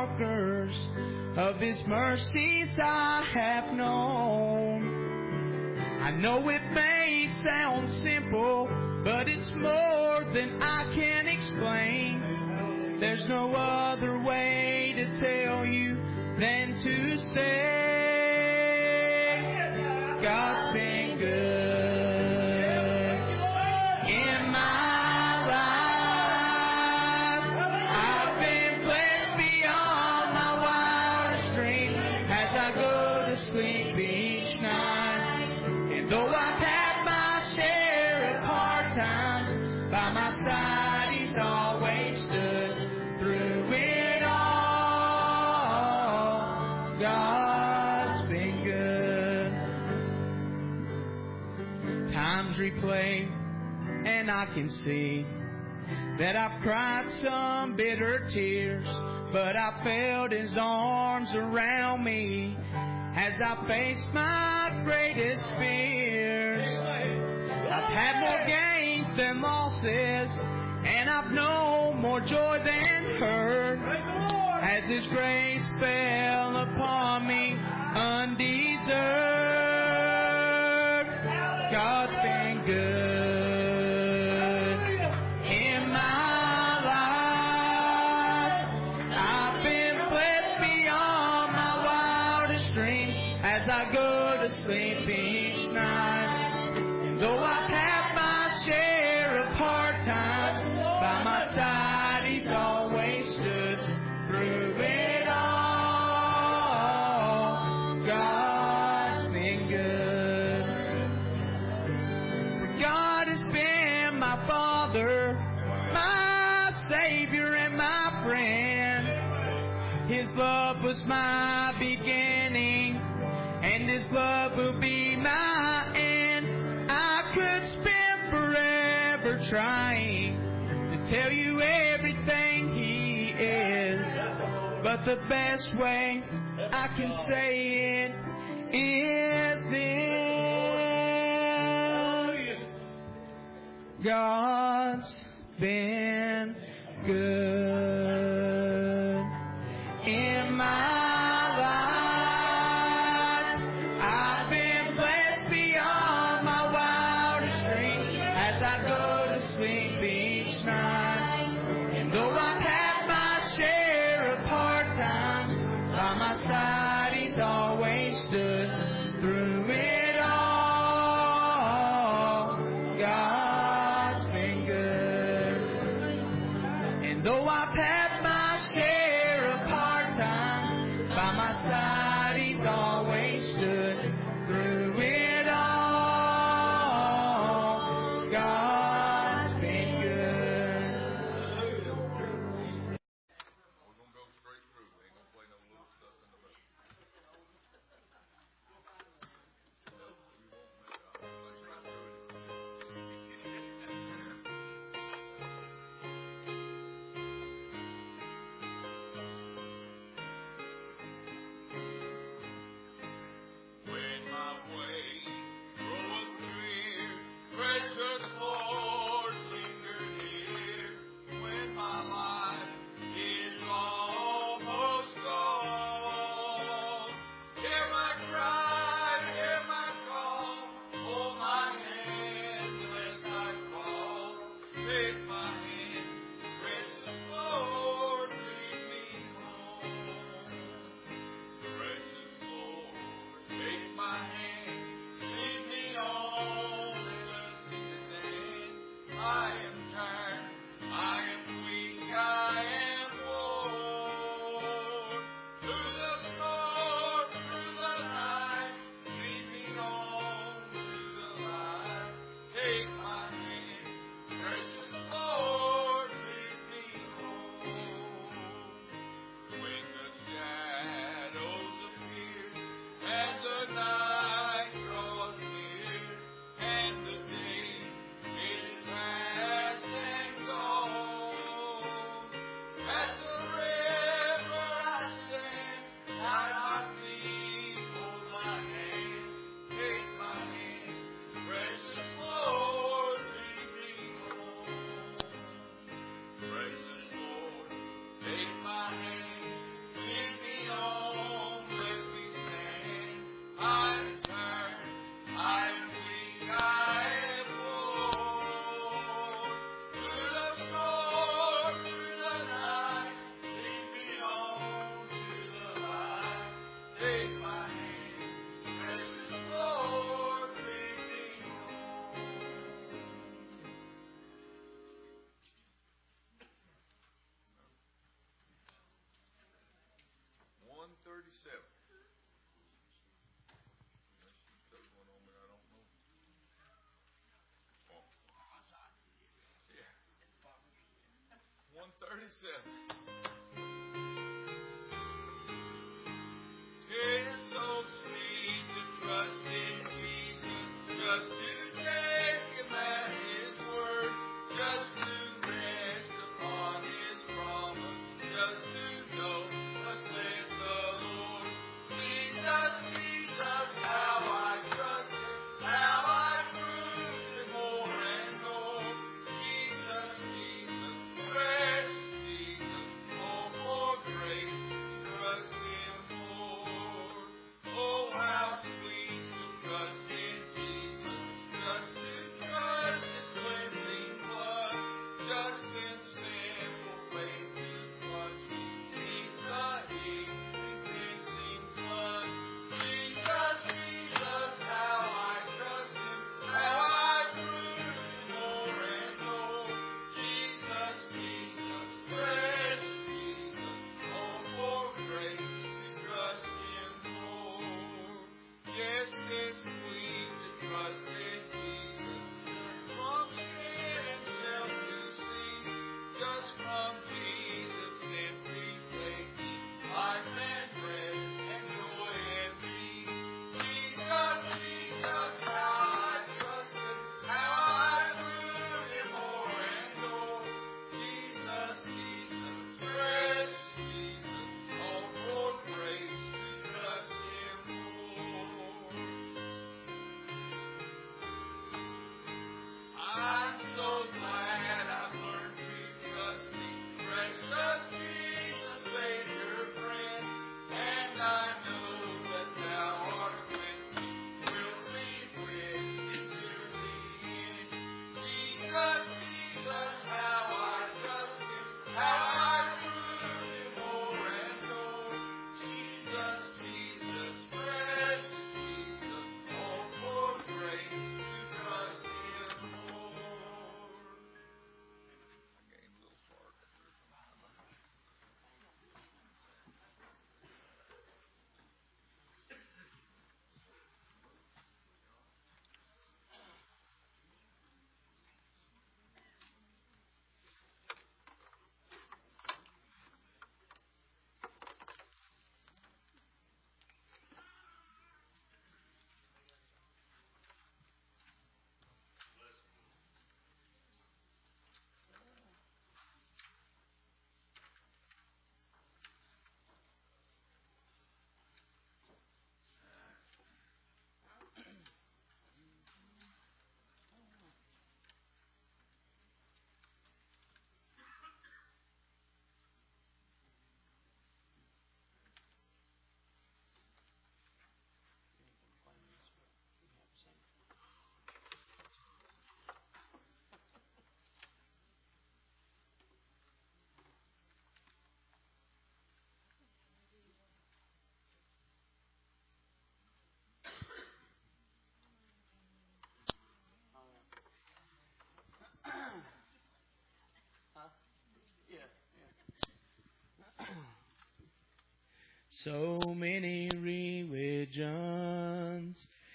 markers of His mercies I have known. I know it may sound simple, but it's more than I can explain. There's no other way to tell you than to say God's been good in my life. I've been blessed beyond my wildest dreams as I go to sleep each night. And though I've had my share of hard times, by my side He's always stood through it all. God's been good. Times replay, and I can see that I've cried some bitter tears, but I felt His arms around me as I faced my greatest fears. I've had more gains than losses, and I've known more joy than hurt as His grace fell upon me undeserved. God's been good in my life. I've been blessed beyond my wildest dreams as I go to sleep each night. And though I've had my share of hard times, by my side He's always stood through it all. God's been good. For God has been my Father, my Savior, and my friend. His love was my beginning, and His love will be my end. I could spend forever trying to tell you everything He is, but the best way I can say it is this: God's been good in my life. I've been blessed beyond my wildest dreams as I go to sleep each night. And though I've had my share of hard times, by my side He's always stood through it all. God's been good. And though I've So many religions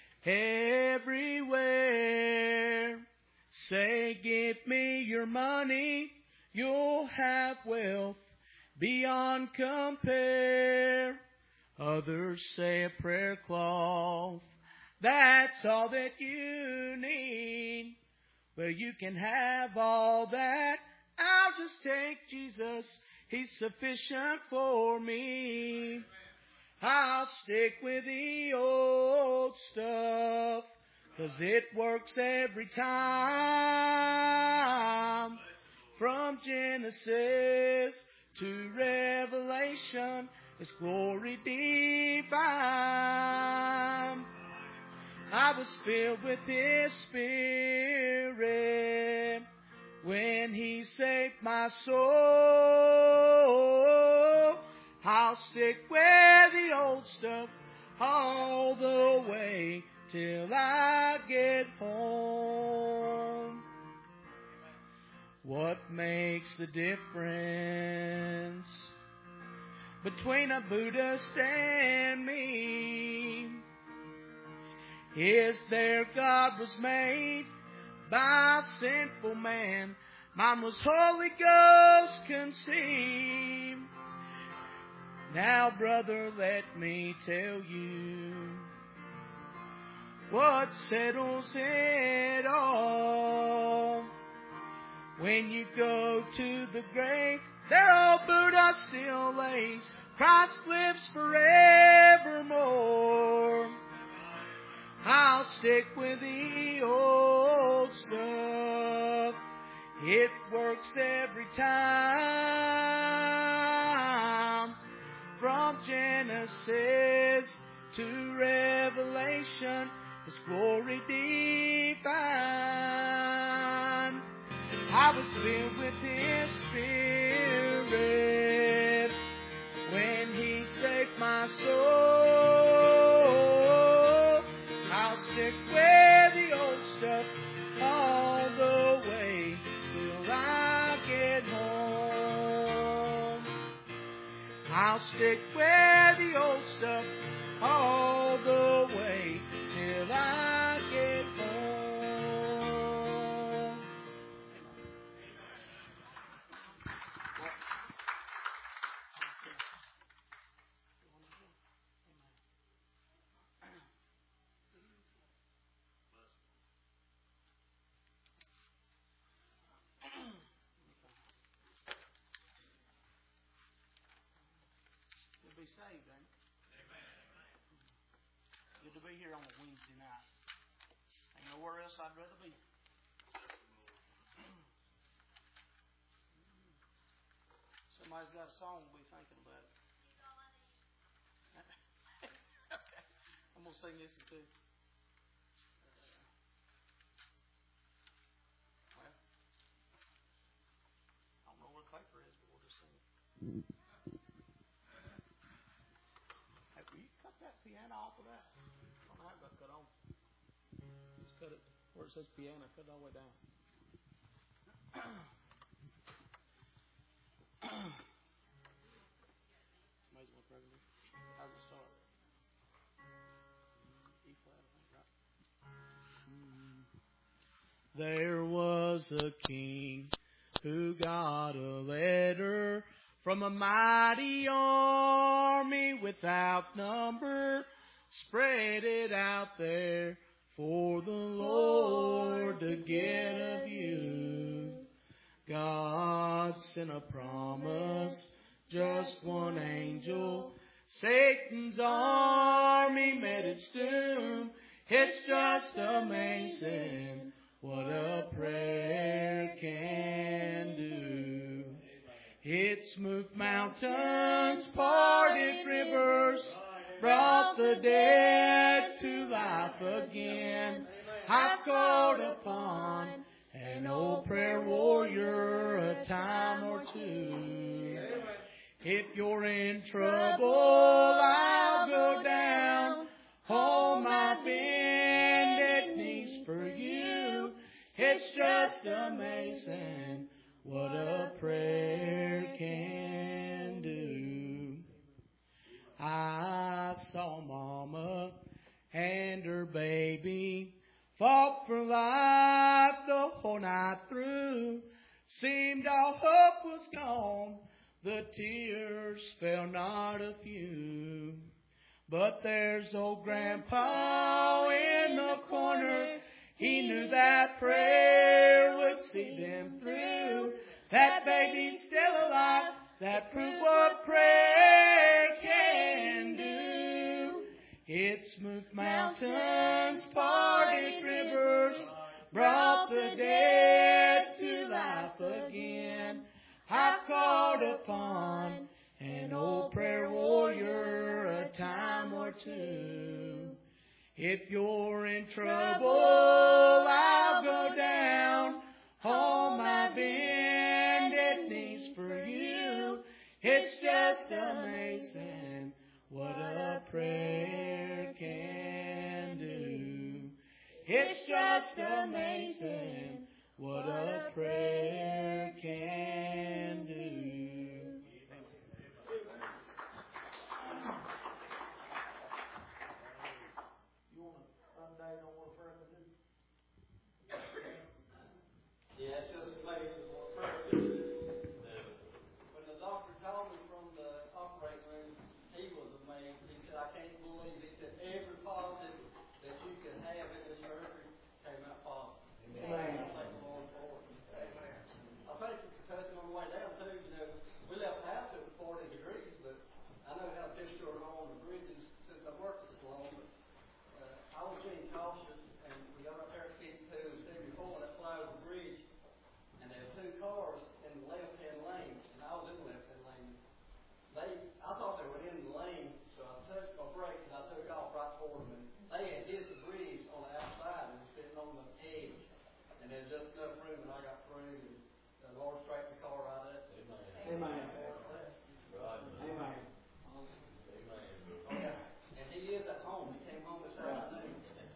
everywhere say, give me your money, you'll have wealth beyond compare. Others say a prayer cloth, that's all that you need. Well, you can have all that, I'll just take Jesus, He's sufficient for me. I'll stick with the old stuff, 'cause it works every time. From Genesis to Revelation, it's glory divine. I was filled with His Spirit when He saved my soul. I'll stick with the old stuff all the way till I get home. What makes the difference? between a Buddhist and me. His there God was made by a sinful man. Mine was Holy Ghost conceived. Now, brother, let me tell you what settles it all. When you go to the grave, there old Buddha still lays. Christ lives forevermore. I'll stick with the old stuff. It works every time. From Genesis to Revelation, His glory divine. I was filled with His Spirit when He saved my soul. I'll stick with the old stuff all the way till I get home. I'll stick with the old stuff all the way till I get home. You'll be saved, ain't it? Good to be here on a Wednesday night. Ain't nowhere else I'd rather be. Somebody's got a song we'll be thinking about it. Okay. I'm going to sing this too. Well, I don't know where Clapper is, but we'll just sing it. Hey, will you cut that piano off of that? I don't know how it got cut on. Just cut it where it says piano, cut it all the way down. It's amazing what prayer can do. How's it start? E flat, I think, right? There was a king who got a letter from a mighty army without number. Spread it out there for the Lord to get of you. God sent a promise, just one angel. Satan's army met its doom. It's just amazing what a prayer can do. It's moved mountains, parted rivers, brought the dead to life again. I've called upon an old prayer warrior a time or two. If you're in trouble, I'll go down, hold my bended knees for you. It's just amazing what a prayer can do. I saw Mama and her baby fought for life the whole night through. Seemed all hope was gone. The tears fell not a few. But there's old Grandpa in the corner. He knew that prayer would see them through. That baby's still alive. That proved what prayer can do. It's moved mountains, parted rivers, brought the dead to life again. I've called upon an old prayer warrior a time or two. If you're in trouble, I'll go down, hold my bended knees for you. It's just amazing what a prayer can do. It's just amazing what a prayer can do. surgery, came out positive. Amen. I thank the Lord for it. Amen. I thank you for touching on the way down too. You know, we left the house, it was 40 degrees, but I know how difficult it on the bridges since I've worked this long. But I was being cautious, and we got up there at 52 and 74, and that fly over the bridge, and there were two cars in the left-hand lane, and I was in the left-hand lane. I thought they were in the lane, so I took my brakes and I took off right toward them. And they had hit the bridge on the outside and was sitting on the edge, and there's just enough room, and I got through, and the Lord straightened the car right up. Amen. Amen. Oh, yeah. And he is at home. He came home this afternoon.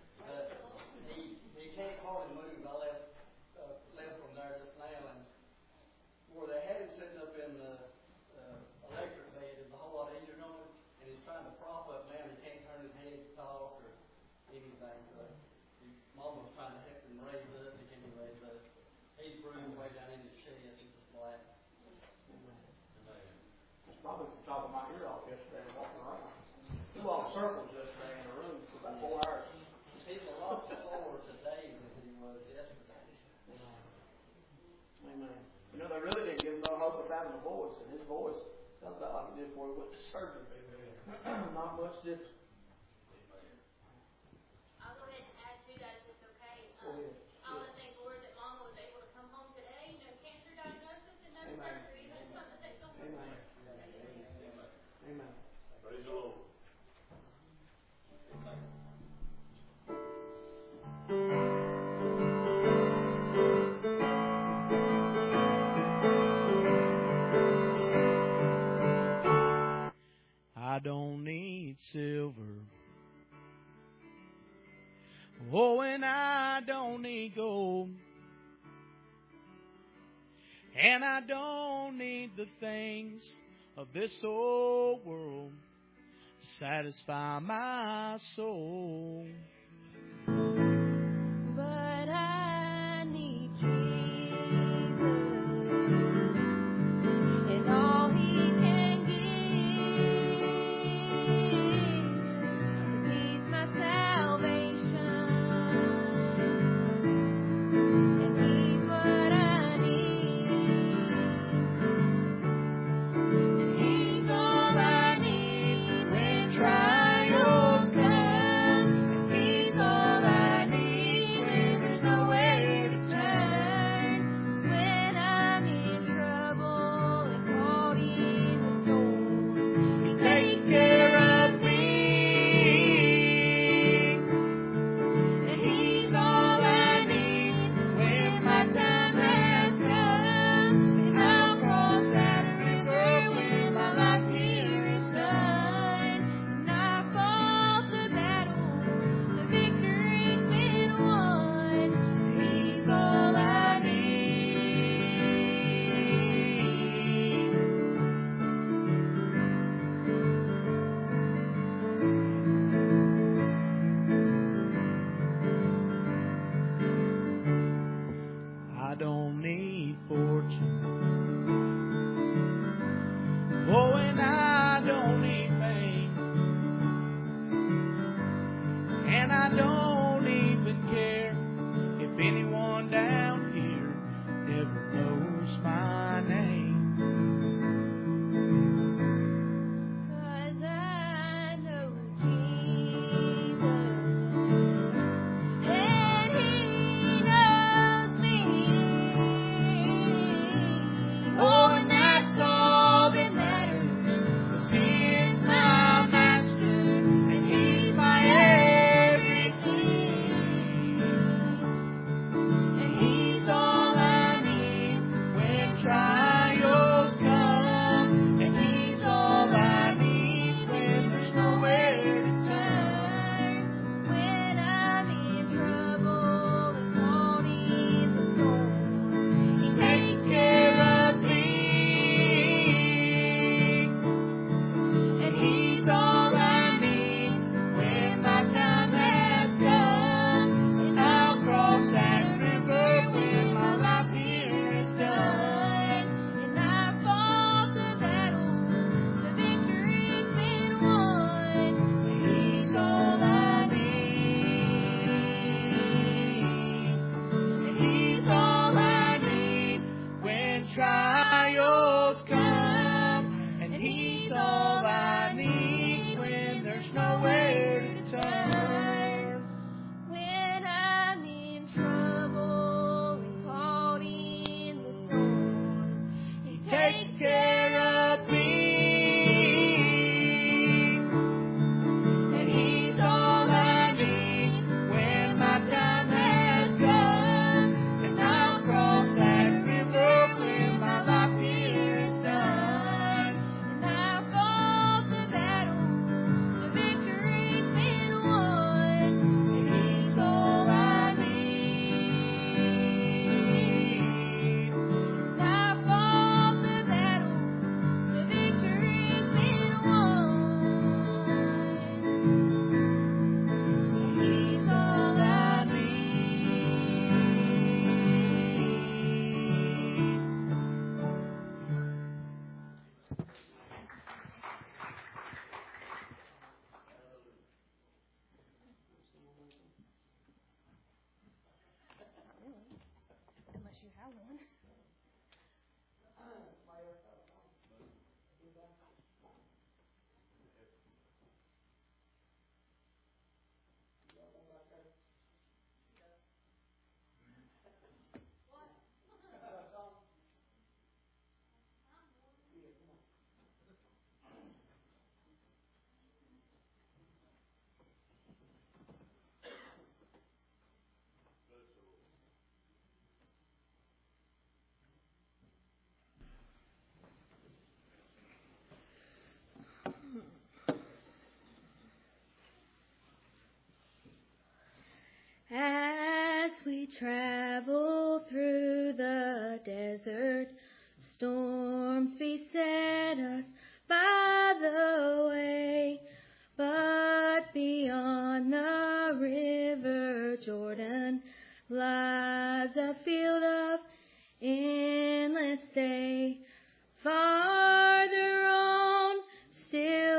He can't hardly move. I left from there just now, and where they had him sitting up in the electric bed is a whole lot easier on him, and he's trying to prop up now. He can't turn his head to talk or anything. So his mom was trying to help him raise up. He can't raise up. He's bruised way down in his chest. It's just black. It's probably the top of my ear off yesterday walking around. He walked circles yesterday in the room for about 4 hours. He's a lot slower today than he was yesterday. Amen. You know, they really didn't give him no hope of having a voice, and his voice sounds about like it did before he went to surgery. Not much different. I'll go ahead and add to that if it's okay. Go ahead. I want to thank the Lord that Mama was able to come home today. No cancer diagnosis and no Amen. surgery. That's something to take some Amen. Amen. Praise the Lord. I don't need silver. Oh, and I don't need gold. And I don't need the things of this old world to satisfy my soul. But I need Jesus and all He can give. He's my salvation, and He's what I need. And He's all I need when trials come. He's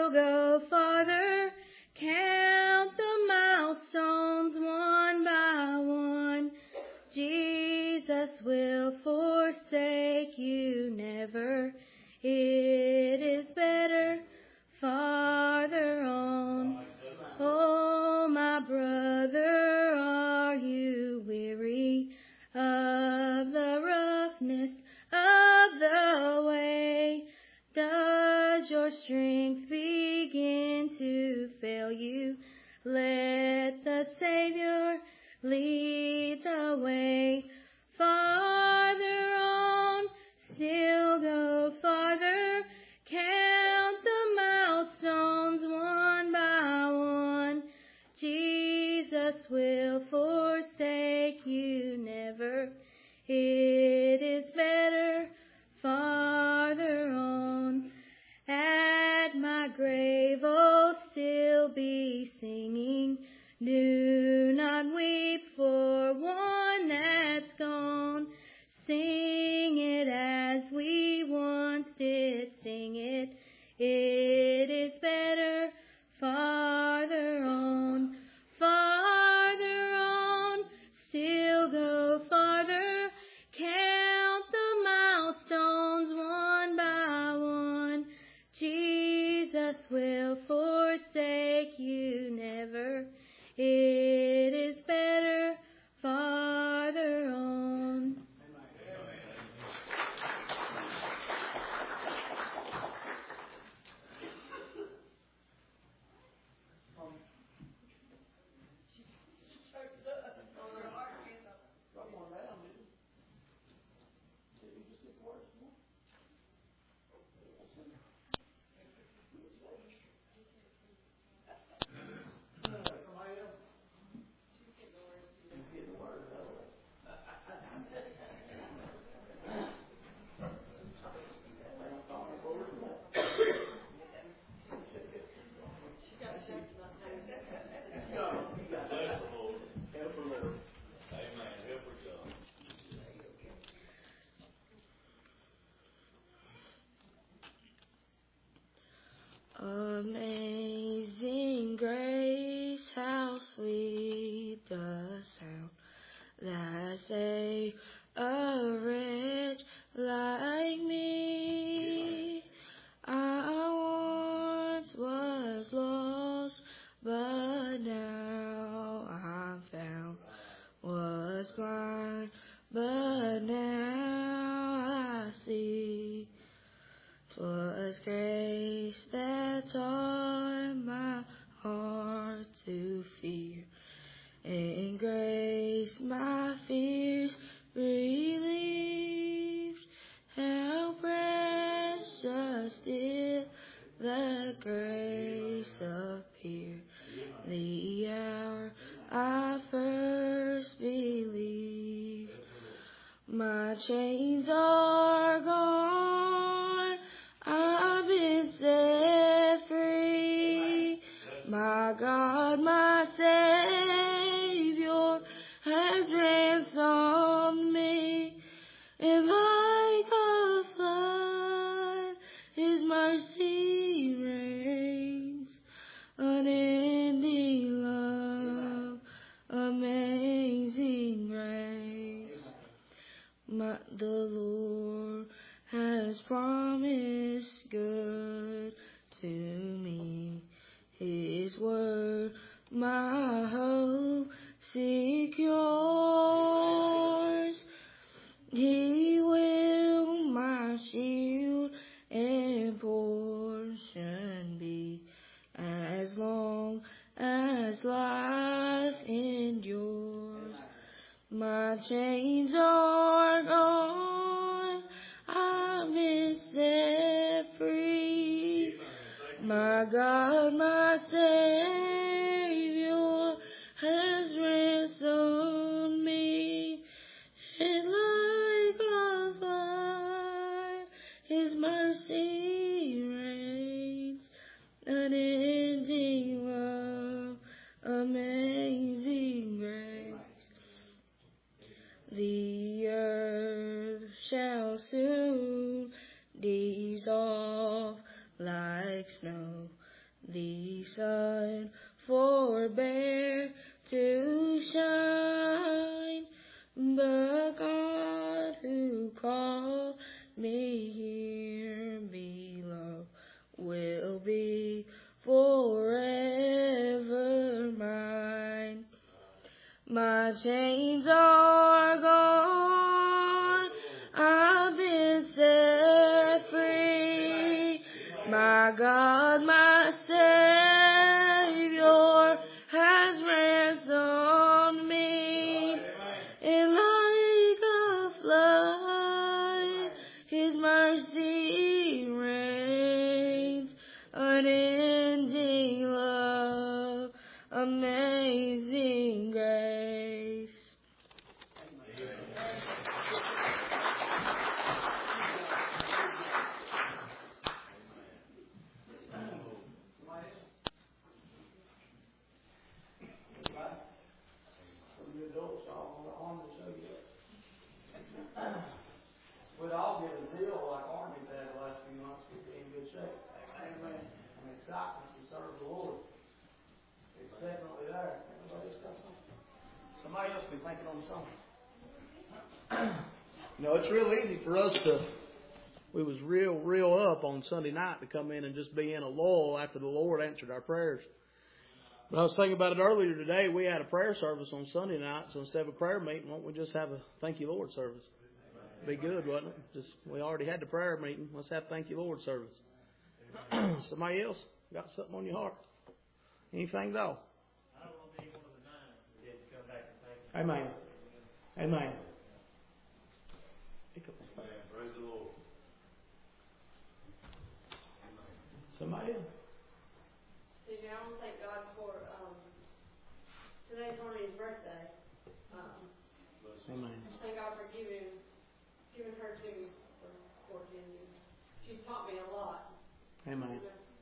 still go farther, count the milestones one by one. Jesus will forsake you never. It is better farther on. Oh, my brother, are you weary of the roughness of the way? Does your strength begin to fail you? Let the Savior lead the way. Farther on, still go farther, count the milestones one by one. Jesus will forsake you never. It is better farther on. At my grave, oh, still be singing. Do not weep for one that's gone. Sing it as we once did sing it. It is better farther on. Farther on, still go farther. Count the milestones one by one. Jesus will forsake you never. It is better farther on. Amazing grace, how sweet the sound that saved a wretch like me. I once was lost, but now I'm found. Was blind, but now I see. 'Twas grace that taught my heart to fear, and grace my fears relieved. How precious did the grace appear, the hour I first believed. My chains are gone, I've been set free. My God, my Savior has ransomed me. And like a flood, His mercy reigns. Unending love, amazing grace. The Lord has promised good to me. His word my hope secures. He will my shield and portion be, as long as life endures. My chains are gone, I've been set free. My God, my Savior has ransomed me. And like a fire, His mercy reigns. Unending love, amazing grace. The earth shall soon dissolve like snow. the sun forbear to shine, but God who called me here below will be forever mine. My chains are gone, I've been set free. My God, my Savior has ransomed me. And like a flood, His mercy reigns, unending love, amazing grace. Some good old song on to show you. We'd all get a zeal like Army's had the last few months. We'd be in good shape. Amen. And excitement to serve the Lord. It's definitely there. Everybody else got something? Somebody else be thinking on something. You know, it's real easy for us to. We was real up on Sunday night to come in and just be in a lull after the Lord answered our prayers. But I was thinking about it earlier today. We had a prayer service on Sunday night, so instead of a prayer meeting, why don't we just have a thank you Lord service? Be good, wouldn't it? Just we already had the prayer meeting. Let's have thank you Lord service. Somebody else got something on your heart? Anything though? I don't want to be one of the 9 that didn't come back and thank you. Amen. Amen. Praise the Lord. Somebody else? Did I want to thank God for today's Horny's birthday. Amen. Thank God for giving her to me for 14 years. She's taught me a lot. Amen.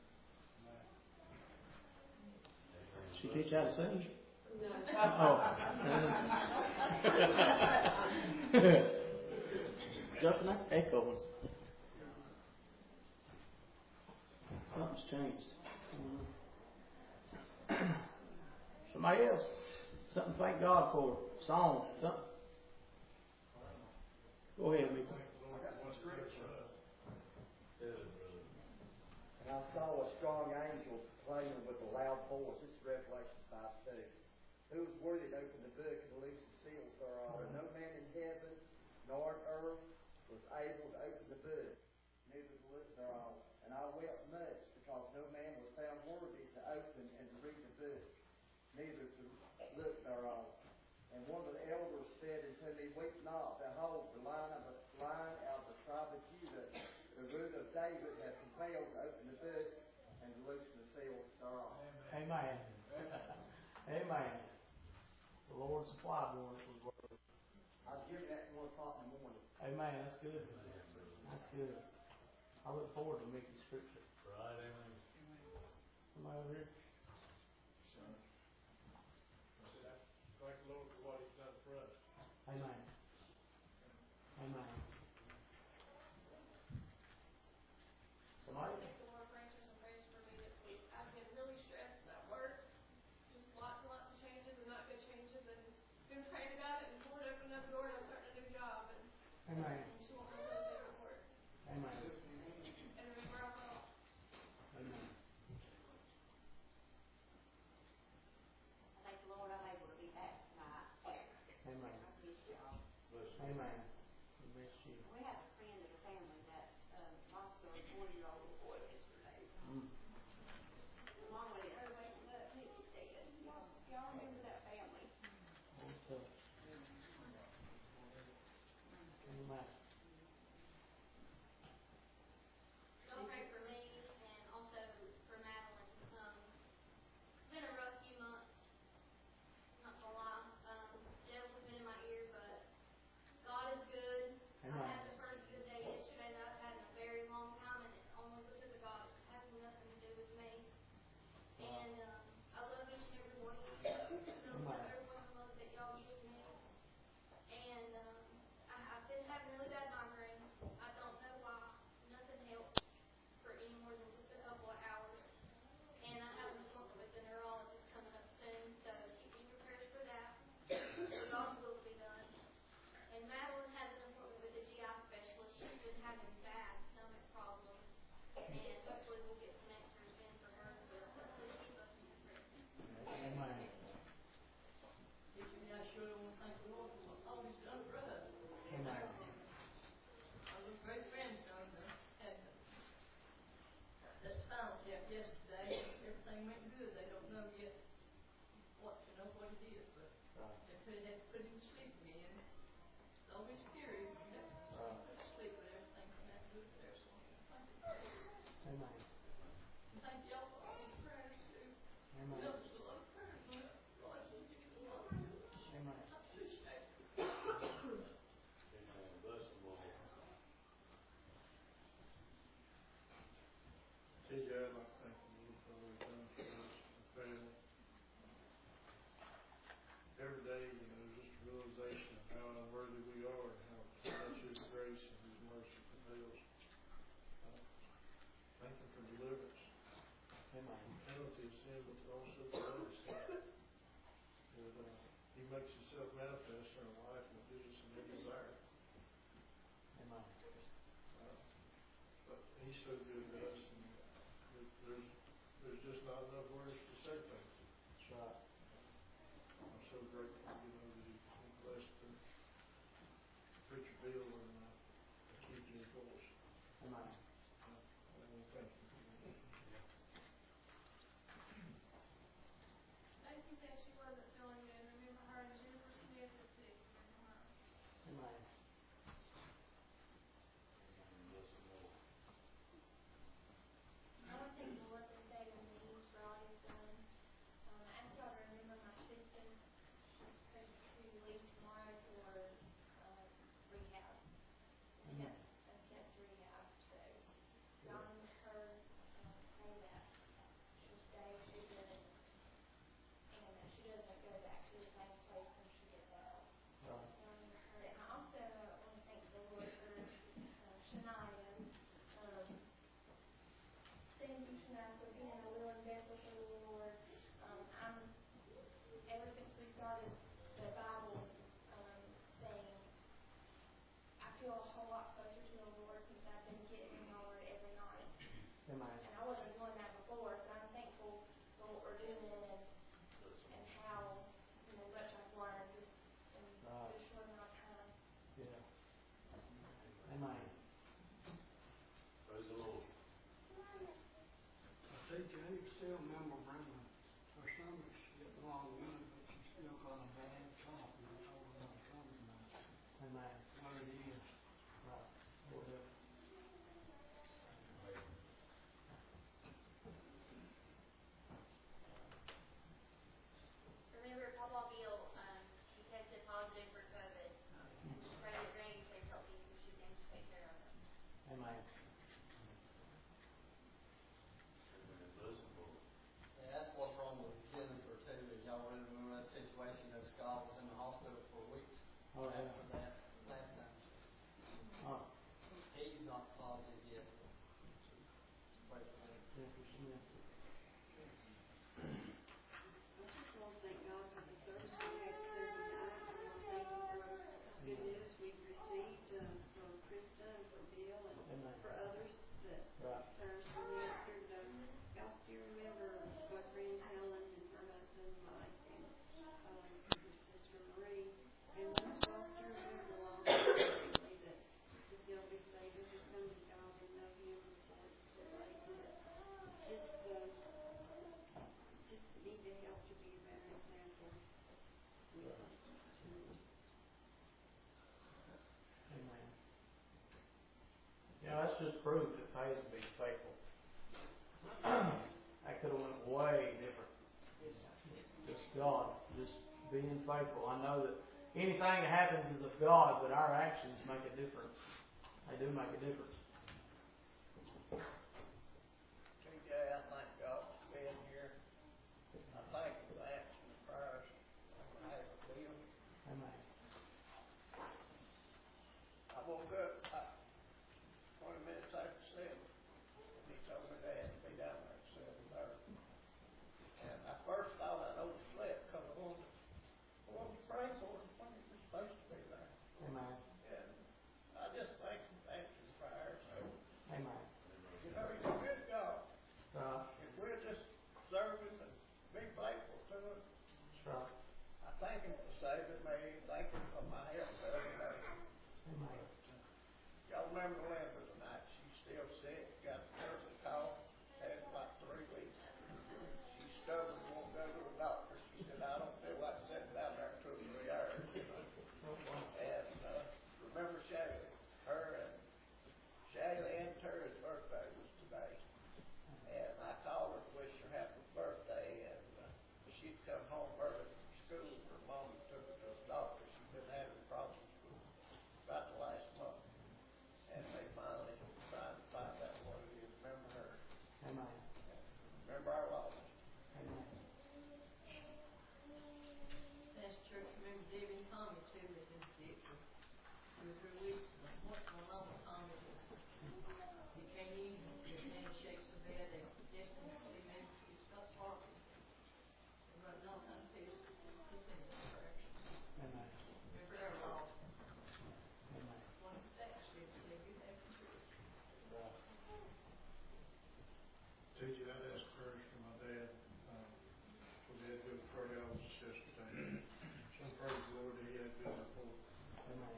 She teach you how to sing? No. Oh. Justin, that's echoing. Something's changed. Somebody else. Something to thank God for. Song. Something. Go ahead, Michael. I got some scripture. And I saw a strong angel playing with a loud voice. This is Revelation 5:2. Who is worthy to open the book and loose the seals thereof? And no man in heaven nor on earth was able to open the book, neither the look thereof. And I wept much, because no man was found worthy to open and to read the book, neither to look thereof. And one of the elders said unto me, Weep not, behold, the Lion out of the tribe of Judah, the root of David, hath compelled to open the book and to loose the seals thereof. Amen. Amen. The Lord supplied one that was worthy. I was given that at 1 o'clock in the morning. Amen. That's good. That's good. I look forward to making scripture. Right, amen. Somebody over here? Thank the Lord for what He's done for us. Amen. Amen. Somebody? Thank the Lord for answering some prayers for me this week. I've been really stressed at work, just lots and lots of changes and not good changes, and been praying about it, and the Lord opened up the door, and I'm starting a new job, and Amen. she won't let me go to work. Amen. And remember, I'm off. Amen. I thank the Lord I'm able to be back tonight. Amen. I missed y'all. Amen. We miss you. We have a friend of the family that lost a 4-year-old boy yesterday. Mom went in her waking up and he was dead. Y'all remember that family? Okay. Amen. Y'all pray for me and also for Madeline. It's been a rough few months. Not gonna lie. Devils have been in my ear, but God is good. I Amen. had the first good day yesterday that I've had in a very long time, and it's only because of God. It has nothing to do with me. And I love each and every one of you. Everyone knows that y'all give me. And I've been having really bad yet yesterday, everything went good, they don't know yet what it is, but they had to put him to sleep again. So his period, we had to put him to sleep, but everything came out good there, so thank you. Amen. And thank y'all for all the prayers too. Amen. There was a lot of prayers went up, Lord, in Jesus' name. Amen. I appreciate it. Amen. Bless the Lord. TJ, I'd like to thank the Lord for all He's done for us, the family. Every day, just a realization of how unworthy we are and how much His grace and His mercy prevails. Thank Him for deliverance. Amen. The penalty of sin, but also the love of sin. That He makes Himself manifest in our life and gives us a new desire. Amen. But He's so good to us, and there's just not enough words to say thank you. That's right. I'm so grateful, that He blessed Preacher Bill and keep His voice. Amen. I want to thank you. Stacy said she wasn't feeling good. Remember her and Jennifer Smith at 6 tomorrow. Amen. Bless the Lord. I want to thank the Lord this day and me for all He's done. I asked y'all to remember my sister. She's supposed to leave tomorrow for rehab. Amen. Attempt rehab. So y'all need her pray that she'll stay if she doesn't, and that she doesn't go back to the same place when she gets out. Right. Y'all need her. And I also want to thank the Lord for Shania. Thank you, Shania, for being a willing vessel for the Lord. Ever since we started the Bible thing, I feel a whole lot closer to the Lord since I've been getting in my Word every night. Amen. And I wasn't doing that before, so I'm thankful for what we're doing and how much I've learned just in this short amount of time. Yeah. Amen. Praise the Lord. TJ still remember Brenda. Her stomach's getting along good, but she's still got a bad cough, and I told her not to come tonight. Amen. What it is. Right. Whatever. Remember, Papa Bill, he tested positive for COVID. Just pray that Granny stays healthy because she came to take care of him. Amen. Amen. Bless the Lord. Yeah, that's what's wrong with Jennifer too, is y'all really remember that situation that Scott was in the hospital for weeks Oh, yeah. after that last time. Oh, He's not positive yet. Pray for him. Jennifer Smith. I just want to thank God for the service we had Sunday night. I want to thank Him for good news we've received from Krista and from Bill and Amen. for others that Right. prayers were answered. Y'all still remember my friend Helen and her husband Mike and her sister Marie. And most of all still remember along with the family that if they'll be saved and just come to God and know Him before it's too late. Just need to help to be a better example. Amen. Yeah, that's just proof it pays to be faithful. That could have went way different. Just God, just being faithful. I know that anything that happens is of God, but our actions make a difference. They do make a difference. TJ, I thank God for being here. I thank you for answering the prayers on behalf of Bill. Amen. I woke up 20 minutes after 7, and he told me they had to be down there at 7:30. And I first thought I'd overslept because I wanted to pray for him when he was supposed to be there. Amen. And I just thank him for answering prayers. Amen. He's a good God. Right. If we'll just serve Him and be faithful to Him. That's right. I thank Him for saving me. Thank Him for my help every day. Amen. Y'all remember Linda tonight? She's still sick. Got a terrible cough. Had like 3 2 or 3 weeks, and once in a while, Tom he came in, his hand shakes so bad that just see me, he stopped talking. And right now, I'm pissed. It's put in the prayer. Amen. Your prayer law. Amen. One of the facts they do have to do. Right. TJ, I'd ask prayers for my dad. We had good prayers yesterday. Some praise the Lord that he had good report. Amen.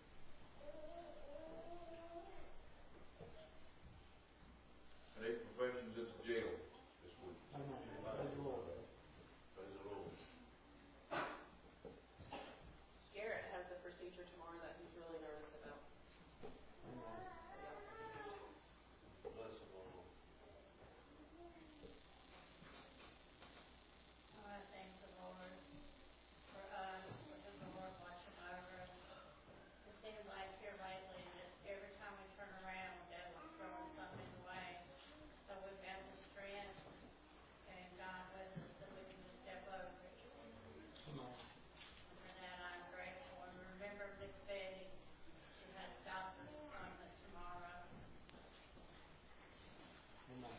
Eight professions at the jail this week. Amen. Praise the Lord. Praise the Lord. Garrett has a procedure tomorrow that he's really nervous about. Amen. Bless the Lord. I want to thank the Lord for us, for the Lord watching over us. It seems like here lately that every time we turn around, the devil's throwing something in the way. So we've got the strength and God with us that we can just step over it. Amen. And for that I'm grateful. And remember Miss Betty, she has a doctor's appointment tomorrow. Amen.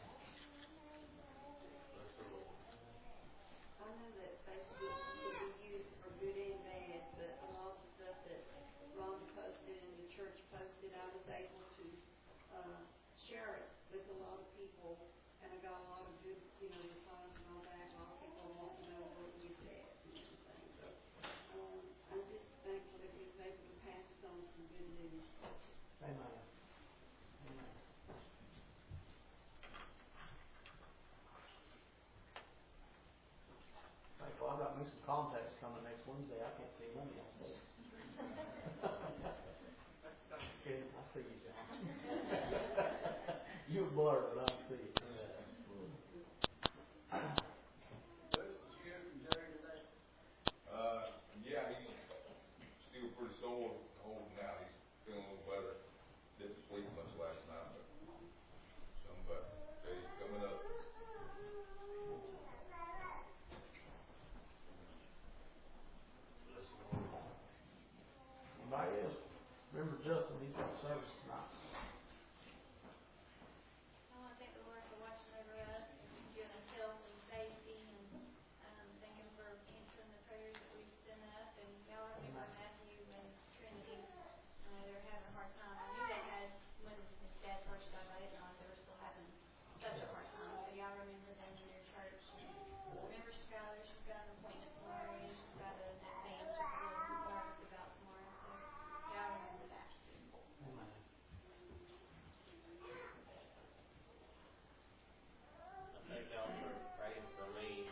Bless the Lord. I know that Facebook can be used for good and bad, but a lot of stuff that Rhonda posted and the church posted, I was able to share it with a lot of people, and I got a lot of good, replies and all that. A lot of people want to know what we said and everything. So I'm just thankful that we was able to pass on some good news. Amen. Amen. Thankful I got me some contacts coming next Wednesday. I can't see none of y'all. Kidding. I see you, John. You're blurred, but I see you. Bruce, did you hear from Jerry today? Yeah, he's still pretty sore, holding out. He's feeling a little better. Didn't sleep much last night, but some better. So he's coming up. Bless the Lord. Anybody else? Remember Justin, he's got service tonight. I want to thank the Lord for watching over us and giving us health and safety, and thank Him for answering the prayers that we've sent up. And y'all remember Matthew and Trinity, they're having a hard time. I knew they had, when his dad first died, I didn't know they were still having such a hard time. So y'all remember them in your church. Remember Skylar, she's got an appointment tomorrow, and she's got an exam she's a little nervous about tomorrow. So y'all remember that. Amen. I thank y'all for praying for me.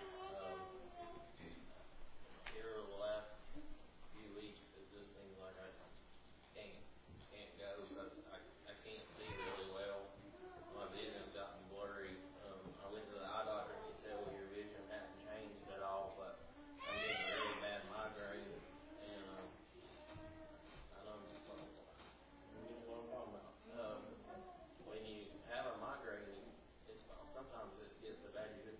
Here the last few weeks, it just seems like I can't go because I can't see really well. My vision's gotten blurry. I went to the eye doctor and she said, well, your vision hasn't changed at all, but I'm getting really bad migraines, and I know what I'm talking about. When you have a migraine, sometimes it gets so bad you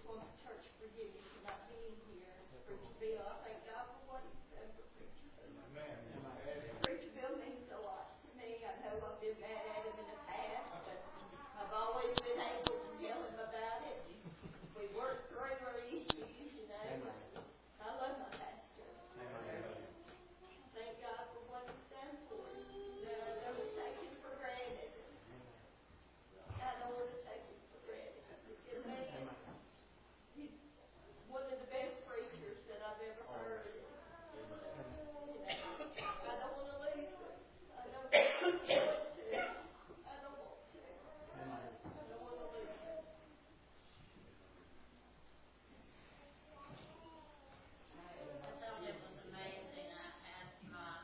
want the church to forgive me for not being here. Preacher Bill, I thank God for what he's done for Preacher Bill. Preacher Bill means a lot to me. I know I've been mad at him in the past, but I've always been able to tell him about it. We worked through our issues, you know. I love my pastor. Thank God for what he's done for us. I don't take him for granted. I don't want to take him for granted. Because man, he's one of the best preachers that I've ever heard. You know, I don't want to lose him. I don't want to. I don't want to. I don't want to lose him. I thought it was amazing. I asked my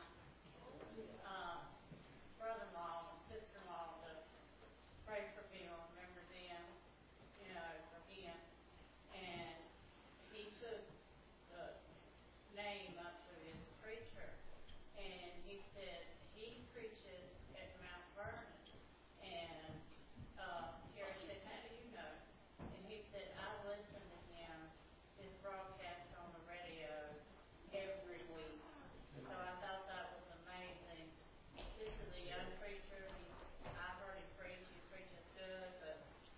brother-in-law and sister-in-law to pray for Bill, remember them, you know, for him. And he took the name up to his preacher, and he said he preaches at Mount Vernon. And Carrie said, how do you know? And he said, I listen to him, his broadcast on the radio every week. So I thought that was amazing. This is a young preacher. I've heard him preach. He preaches good, but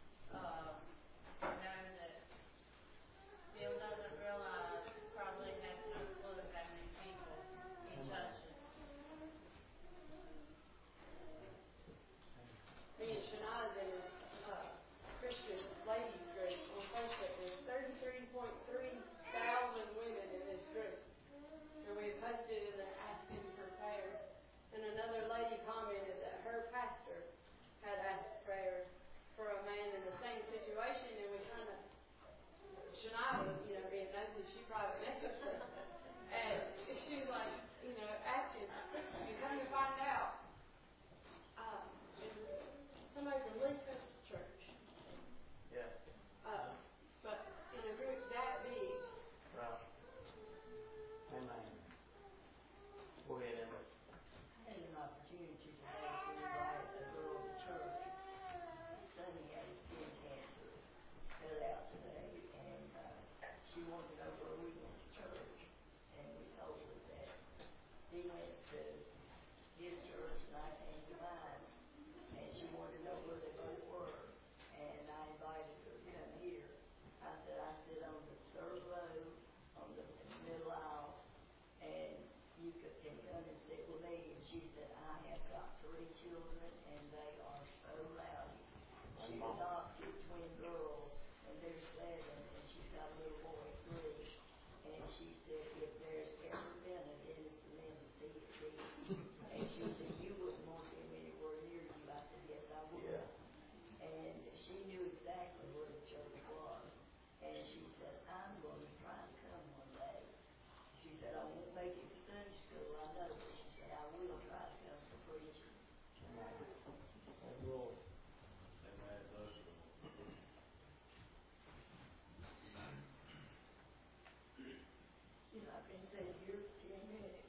I know that Bill doesn't realize, probably has no clue how many people he touches. Me and Shania's in this Christian ladies group on Facebook. There's 33.3 thousand women in this group. And we posted and they're asking for prayer. And another lady commented that her pastor had asked prayer for a man in the same situation, and we kind of, Shania was, you know, being nosy, she private messaged us. And she's like, you know, asking, you come to find out, somebody from Lincoln's church. Yeah. But in a group that big, Right. Amen. Go ahead, Emma. I had an opportunity today to invite a girl to church. Sonny had skin cancer, fell out today, and she wanted to know where we went to church. And we told her that he went to his church and I came to mine. And she wanted to know where they both were. And I invited her to come here. I said, I sit on the third row, on the middle aisle, and you can come and sit with me. And she said, I have got 3 children, and they are so rowdy. She adopted twin girls, and they're 7, and she's got a little boy, 3. And she said, if there's ever been an innocent man to see it, be. And she said, you wouldn't want him anywhere near you. I said, yes, I would. Yeah. And she knew exactly where the church was. And she said, I'm going to try to come one day. She said, I won't make it to Sunday school, I know, but she said, I will try to come to preaching. Praise the Lord. Amen. Bless you. You know, I've been sitting here for 10 minutes.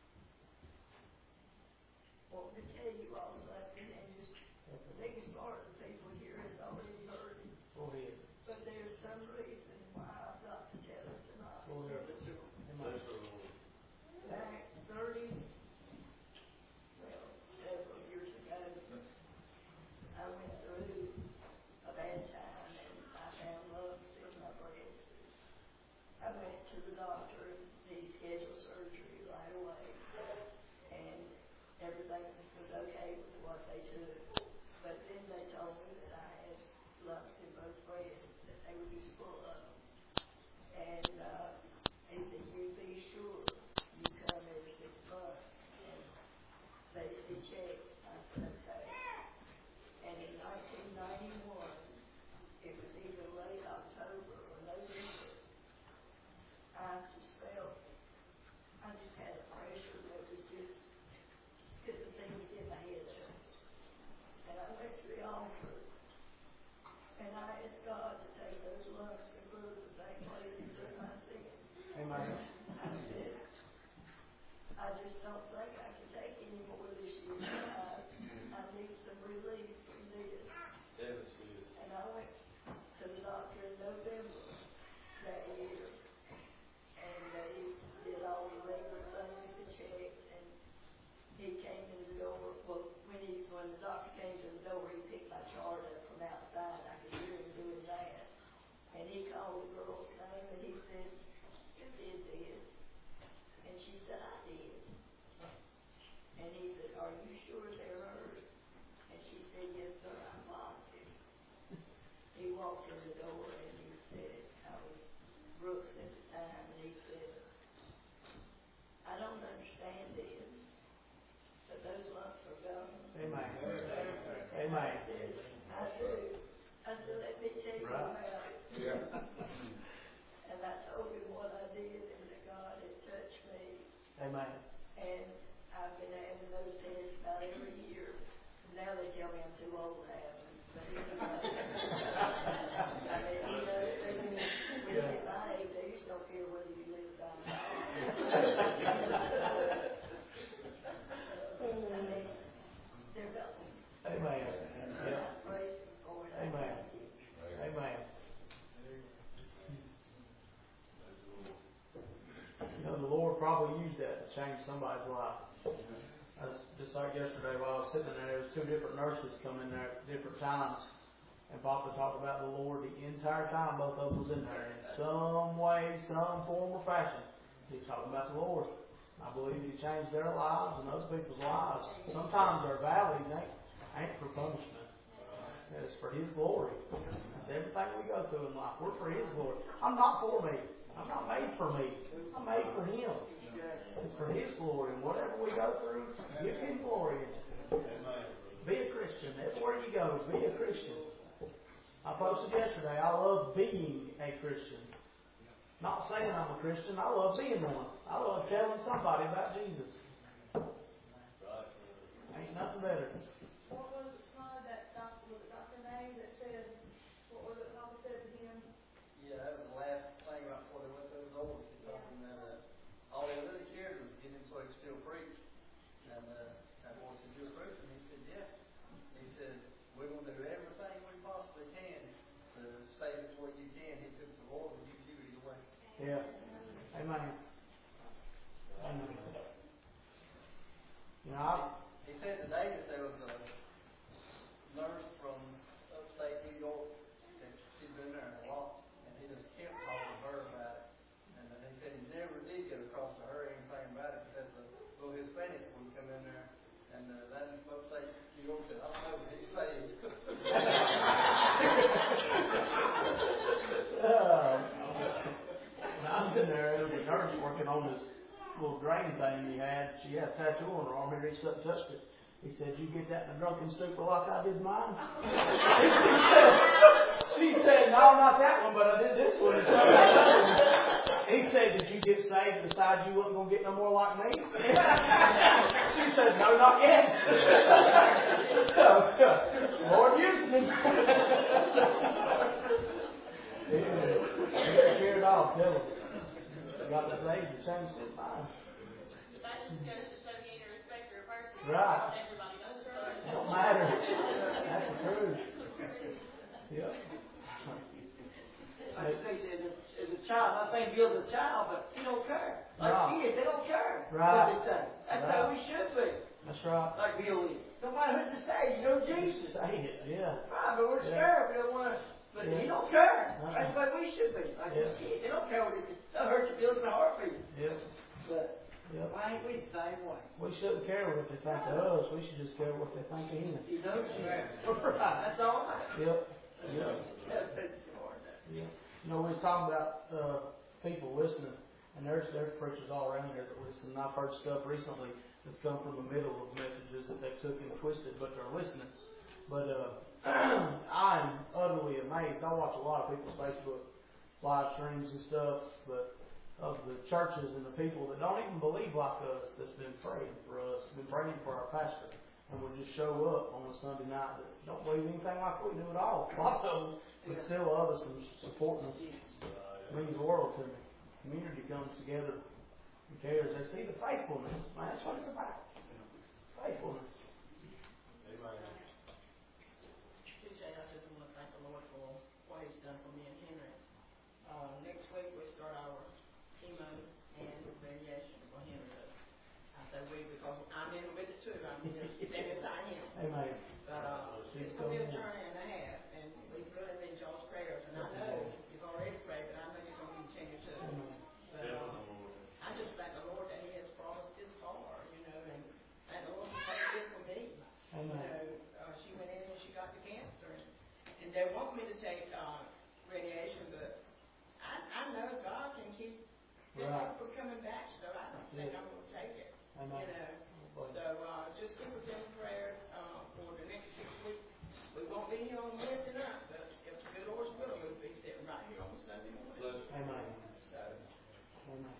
Wanting to tell you all something, and just the biggest part of the people here has already heard it. Go ahead. But there's some reason why I've got to tell it tonight. Go ahead. Bless the Lord. Back 30, well, several years ago, I went through a bad time and I found lumps in my breast. I went to the doctor and he scheduled surgery right away. And everything was okay with what they took. But then they told me that I had lumps in both breasts, that they were just full of them. And he said, you be sure you come every 6 months. And they did check. I said, okay. And in 1991, it was either late October or November, I just felt, I just had a pressure that was just, couldn't seem to get my head up. And I went to the altar, and I asked God to take those lumps and put them in the same place He put my sins. Amen. I said, I just don't think I can take any more this year. I need some relief from this. Yes, yes. And I went to the doctor in November, he came in the door. Well, when the doctor came to the door, he picked my chart up from outside. I could hear him doing that. And he called the girl's name and he said, "Who did this?" And she said, "I did." And he said, "Are you sure they're hers?" And she said, "Yes, sir, I'm positive." He walked in the door and he said, I was Brooks at the time, and he said, "I don't understand this, but those lumps are gone." Amen. Amen. I do. I said, "Let me tell you about it." Yeah. And I told him what I did and that God had touched me. Amen. And I've been having those tests about every year. Now they tell me I'm too old to have them. But anyway, I mean, you know, when you get my age, they just don't care whether you live or die. I mean, they're gone. Amen. And I praise Him for it. Amen. Amen. You know, the Lord probably used that to change somebody's life. Just like yesterday while I was sitting there was two different nurses come in there at different times. And Papa talked about the Lord the entire time both of them was in there. In some way, some form or fashion, He's talking about the Lord. I believe He changed their lives and those people's lives. Sometimes their valleys ain't for punishment. It's for His glory. That's everything we go through in life. We're for His glory. I'm not for me. I'm not made for me. I'm made for Him. It's for His glory. And whatever we go through, give Him glory in it. Be a Christian. Everywhere you go, be a Christian. I posted yesterday, I love being a Christian. Not saying I'm a Christian. I love being one. I love telling somebody about Jesus. Ain't nothing better. What was it, Todd, that doctor, was it Dr. May that said, what was it Papa said to him? Yeah, that was the last thing right before they went through the doors. He told him that all they really cared was get him so he could still preach. And that boy said, "You're a Christian?" He said, "Yes." He said, "We're going to do everything we possibly can to save it what you can." He said, "The Lord will use you either way." Yeah. Amen. Amen. You know, He said today that there was a nurse from upstate New York that she'd been there a lot, and he just kept talking to her about it. And he said he never did get across to her anything about it because the little Hispanic would come in there, and that upstate New York said, "I don't know, but he's saved." When I was in there, there was a nurse working on this little drain thing he had. She had a tattoo on her arm. He reached up and touched it. He said, "You get that in a drunken stupor like I did mine?" She said, "No, not that one, but I did this one." He said, "Did you get saved and decide you wasn't going to get no more like me?" She said, "No, not yet." So, Lord used me. Yeah. Fear it all, tell him. Got that saved and changed his mind. That just goes to show you ain't a respecter of persons. Right. Everybody knows her. It don't matter. That's the truth. Yep. Like you say, as a child, not saying Bill's a child, but he don't care. Like kids, they don't care what they say. That's how we should be. That's right. Like Bill is. No matter who to say, you know Jesus. Say it, yeah. Right, but we're scared. We don't want to. But he don't care. That's the way we should be. Like kids, they don't care what it is. They'll hurt your feelings in a heartbeat. Yep. But why ain't we the same way? We shouldn't care what they think of us. We should just care what they think of Him. You know Jesus. Right. That's all right. Yep. Yep. That's hard. Yeah. You know, we was talking about people listening, and there's preachers all around here that listen. And I've heard stuff recently that's come from the middle of messages that they took and twisted, but they're listening. But I'm utterly amazed. I watch a lot of people's Facebook live streams and stuff, but of the churches and the people that don't even believe like us that's been praying for us, been praying for our pastor, and would just show up on a Sunday night that don't believe anything like we do at all. A lot of them, but still love us and supporting us. It means the world to me. Community comes together and cares. They see the faithfulness. Man, that's what it's about. Faithfulness. TJ, I just want to thank the Lord for what He's done for me and Henry. Next week we start our chemo and radiation for Henry. I say we, because I'm in with it too. I'm in there standing beside him. Amen. But it's going to be a journey and a half, and we really need y'all's prayers. And I know you've already prayed, but I know you're going to continue to. But I just thank the Lord that He has brought us this far, you know, and thank the Lord for taking it for me. Amen. You know, she went in and she got the cancer, and they want me to take radiation, but I know God can keep them from coming back, so I don't think I'm going to take it. Amen. You know. So just keep us in prayer for the next 6 weeks. We won't be here on Wednesday night, but if the good Lord's will, we'll be sitting right here on Sunday morning. Amen. So, Amen.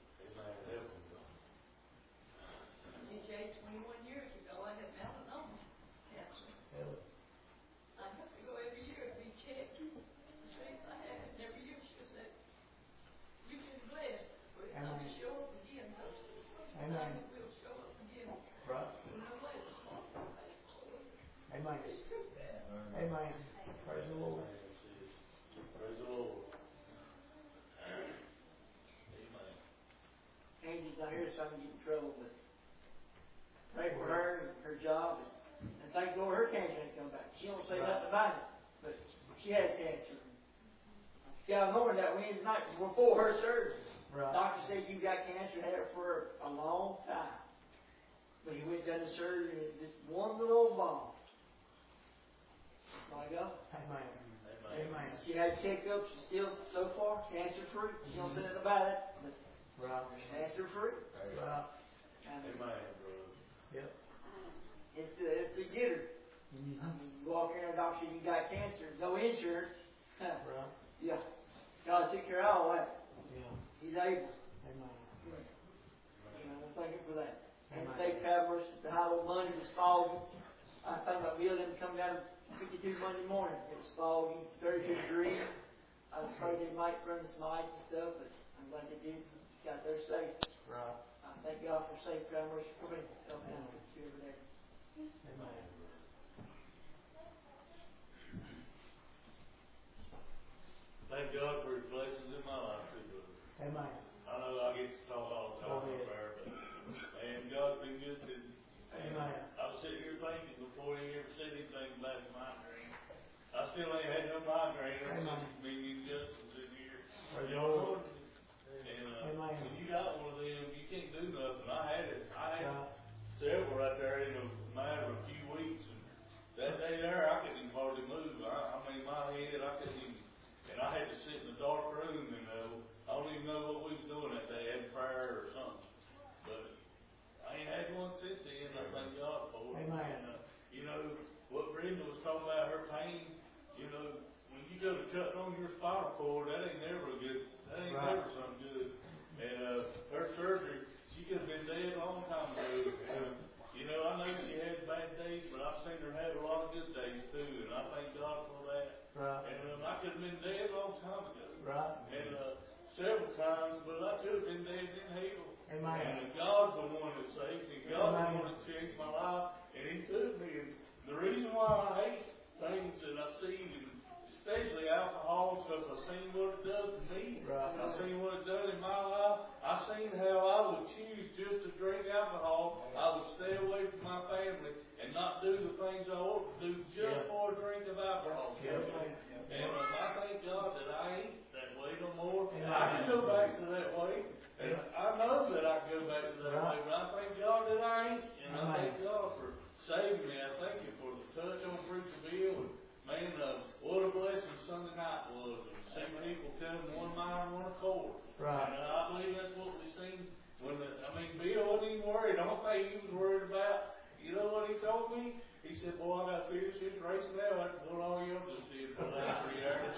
DJ, 21 years ago, I had melanoma cancer. I have to go every year to be checked to see if I have it. Every year she said, "You've been blessed, but it's not to show up again." Amen. We'll show up again. Right. Amen. Amen. Praise the Lord. Praise the Lord. Angie's not here, so I can get in trouble, but pray for her and her job. And thank the Lord her cancer ain't come back. She don't say nothing about it, but she has cancer. She got anointed that Wednesday night before her surgery. Right. Doctor said you got cancer, had it for a long time. But he went down to surgery and just one little ball. My God. Amen. Amen. She had checkups, she's still so far cancer free. She don't say nothing about it, but cancer free. Right. Amen. Yep. It's a getter. You walk in and the doctor said you got cancer, no insurance. Right. Yeah. God took care of all that. Yeah. He's able. Amen. Amen. Thank you for that. And safe travelers, the high old Monday was foggy. I thought about building come down 52 Monday morning. It was foggy, 32 degrees. I was afraid they might run some ice and stuff, but I'm glad they did. Got there safe. Right. I thank God for safe travelers for coming and helping out here today. Amen. Thank God for His blessings in my life too, brother. Amen. I know I get to talk all the time up there, but man, God's been good to me. Amen. I was sitting here thinking before He ever said anything about His migraine. I still ain't had no migraine. There's been injustice in here. And when you got one of them, you can't do nothing. I had several right there in a matter of a few weeks, and that day there, I couldn't even hardly move. I mean, my head, I couldn't even. And I had to sit in a dark room, and I don't even know what we was doing that day, had prayer or something. But I ain't had one since then. I thank God for it. Amen. And, you know, what Brenda was talking about, her pain, you know, when you go to cutting on your spinal cord, that ain't never good. That ain't never something good. And her surgery, she could have been dead a long time ago. You know, I know she had bad days, but I've seen her have a lot of good days too, and I thank God for that. Right. And I could have been dead a long time ago. Right. And several times, but I could have been dead in hell. Amen. And God's the one that saved me. God's the one that changed my life, and He took me. And the reason why I hate things that I see, especially alcohol, because I've seen what it does to me. Right. I've seen what it does in my life. I've seen how I would choose just to drink alcohol. I would stay away from my family and not do the things I ought to do just for a drink of alcohol. And I thank God that I ain't that way no more. And I can go back to that way. And I know that I can go back to that way, but I thank God that I ain't. And I thank God for saving me. I thank you for the touch on Preacher Bill. Man, what a blessing Sunday night was. And see people come one mind, one accord. Right. And I believe that's what we seen when Bill wasn't even worried. The only thing he was worried about, you know what he told me? He said, boy, I got to finish this race now after what all y'all just did for the last 3 hours.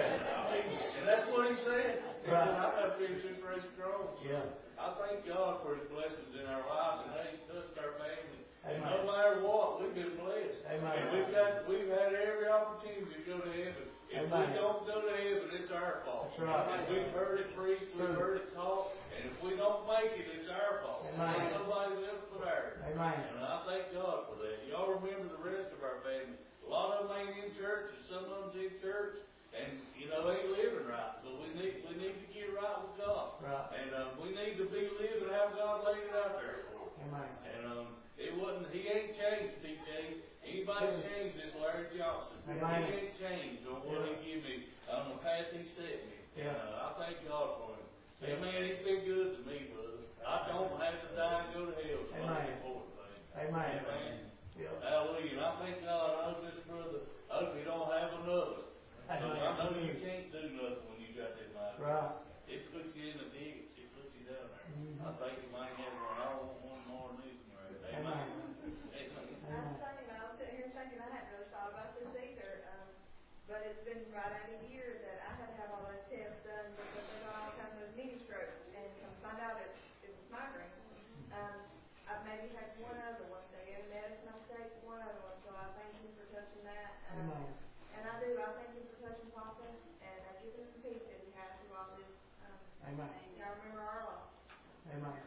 And that's what he said. He said, I got to finish this race strong. Yeah. I thank God for His blessings in our lives and how He's touched our family. And no matter what, we've been blessed. Amen. And we've had every opportunity to go to heaven. If we don't go to heaven, it's our fault. That's right. And we've heard it preached, we've heard it taught, and if we don't make it, it's our fault. Amen. Nobody else but ours. Amen. And I thank God for that. Y'all remember the rest of our family. A lot of them ain't in church, and some of them's in church, and ain't living right. So we need to get right with God. Right. And we need to be living how God laid it out there for us. I've maybe had one other one, so in medicine I'll take one other one, so I thank him for touching that. Amen. And I thank him for touching Papa, and giving him peace that he has through all this. Amen. Y'all remember our loss. Amen.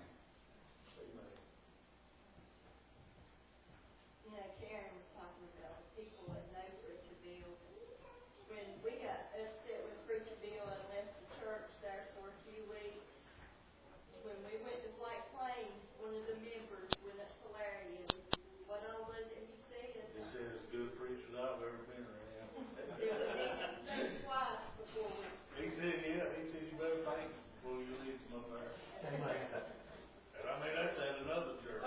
You know, Karen was talking about the people that know Preacher Bill. When we got upset with Preacher Bill and left the church there for a few weeks, when we went to White Plains, one of the members went up to Larry and what all was it he said? He said it's the good preachers I've ever been around. Twice before we. He said, you better think before you leave them up there. And I mean, that's at another church.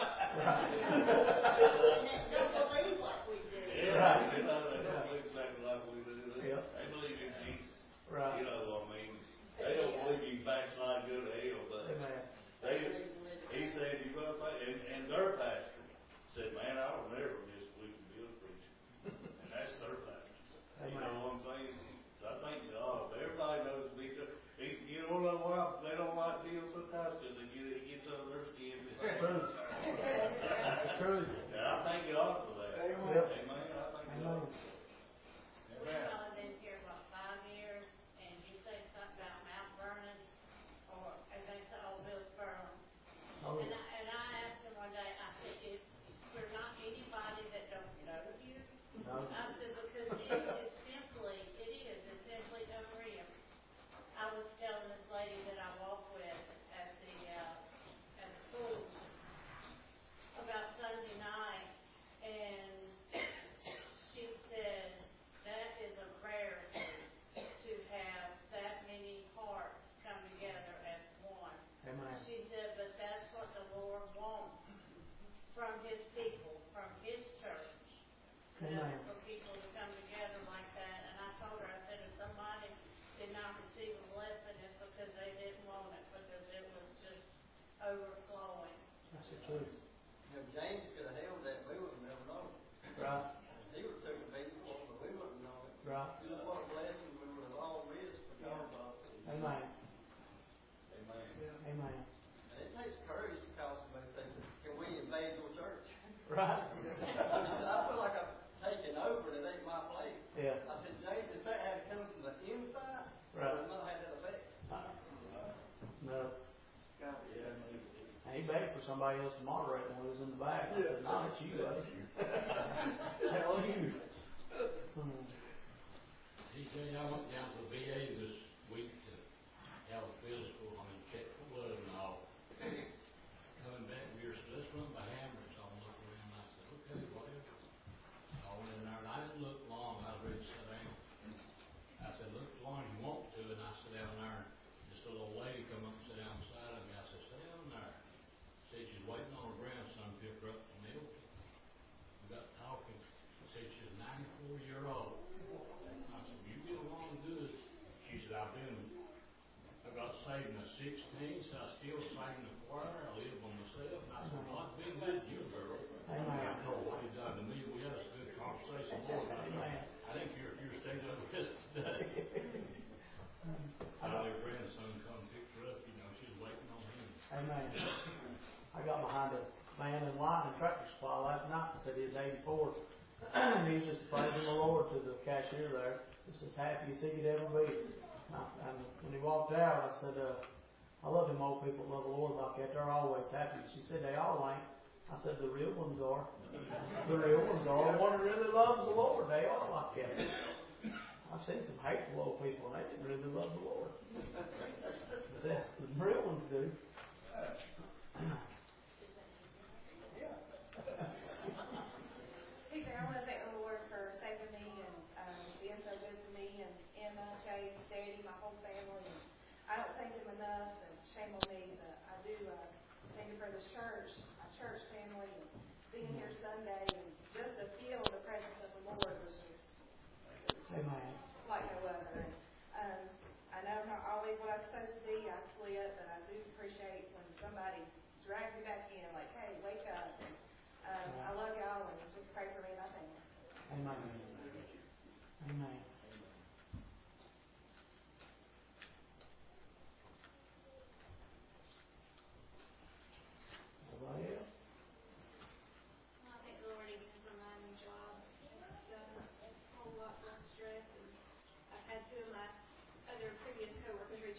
Don't believe like we do. Yeah, they don't believe exactly like we do. Yep. They believe in Jesus. Right. You know, I mean, they don't believe you can backslide and go to hell, but he said, you better think, and their pastor said, man, I will never miss a week of Bill preaching. And that's their pastor. You know what I'm saying? I think everybody knows Bill. You know why they don't like Bill sometimes? Because he gets under their skin. That's true. That's true. And I thank God for that. Amen. I thank God. We've only been here, 5 years, and you say something about Mount Vernon, or, and they said, Bill's Vernon. Oh. And I asked him one day, I said, is there not anybody that don't know you? No. I said, because it's simply unreal. I was telling this lady that I walk with at the school about Sunday night, and she said that is a rarity to have that many hearts come together as one. Amen. She said, but that's what the Lord wants from His people, from His church. Amen. For people to come together like that. And I told her, I said, if somebody did not receive a blessing, it's because they didn't want it, because it was just overflowing. That's the truth. You know, James could have held that, we would have never known it. Right. He would have taken beat for it, but we wouldn't have known it. Right. Look what a blessing we would have all missed for God. Amen. Amen. Amen. And it takes courage to call somebody and say, can we invade your church? Right. I feel like I'm taking over and it ain't my place. Yeah. I said, James, if that had come from the inside, Right. it would not have had that effect. No. And he begged for somebody else to moderate when he was in the back. I said, no, it's you, buddy. That's you. TJ, I went down to the VA this week to have a physical, check for blood and all. Coming back, we were let's run by hammers. I looked around and I said, okay, whatever. I went in there and I didn't look long. I was ready to sit down. I said, look as long as you want to. And I sat down there and this little old lady come up and sat down beside of me. I said, sit down there. Said she's waiting on her grandson to pick her up from Milton. We got talking. Said she's 94-year-old. I said, you get along good. She said, I got saved in the 16th, so I still sang the choir. I live on myself. And I said, well, I've been with you, girl. I know what he done to me. We had a good conversation. Lord, I think you're staying up with us today. I know your grandson come pick her up. She's waiting on him. Amen. I got behind a man in line in Tractor Supply last night and said he was 84. He was just praising the Lord to the cashier there. Just as happy as he could ever be. And when he walked out, I said, I love them old people that love the Lord like that. They're always happy. She said, they all ain't. I said, the real ones are. The real ones are. The one that really loves the Lord. They are like that. I've seen some hateful old people, and they didn't really love the Lord. But the real ones do. TJ, I want to thank the Lord for saving me and being so good to me and Emma, Chase, Daddy, my whole family. And I don't thank him enough, and shame on me, but I do thank him for the church, my church family, and being here Sunday, and just to feel the presence of the Lord was just like no other. And I know I'm not always what I'm supposed to be. I slip, but I do appreciate when somebody drags me back in, like, hey, wake up. I love y'all, and just pray for me and my family. Amen. Amen. Nobody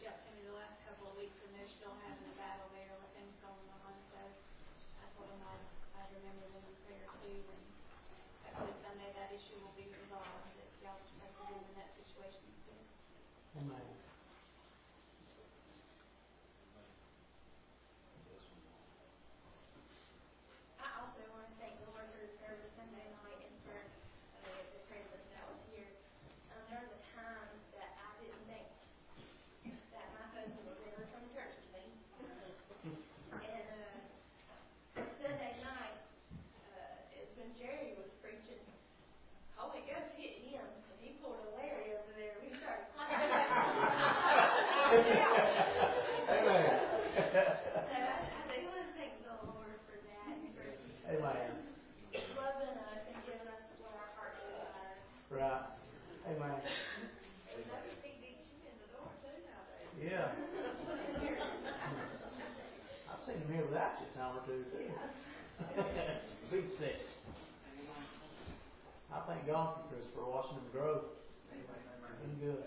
out to me the last couple of weeks, and they're still having a battle there with things going on. So I told them I'd remember them in prayer too, and hopefully Sunday that issue will be resolved. That y'all just pray for them in that situation too. Amen. I also want to thank the Lord for the service Sunday night and for the presence that was here. There was a time that I didn't think that my husband would ever come to church with me. And Sunday night, it's when Jerry was preaching, Holy Ghost hit him, and he pulled a Larry over there, and we started clapping. Amen. I do want to thank the Lord for that, and for Amen. loving us and giving us what our hearts desire. Right. Amen. Yeah. I've seen him here without you a time or two, too. Be sick. I thank God for Christopher watching him grow. Been good.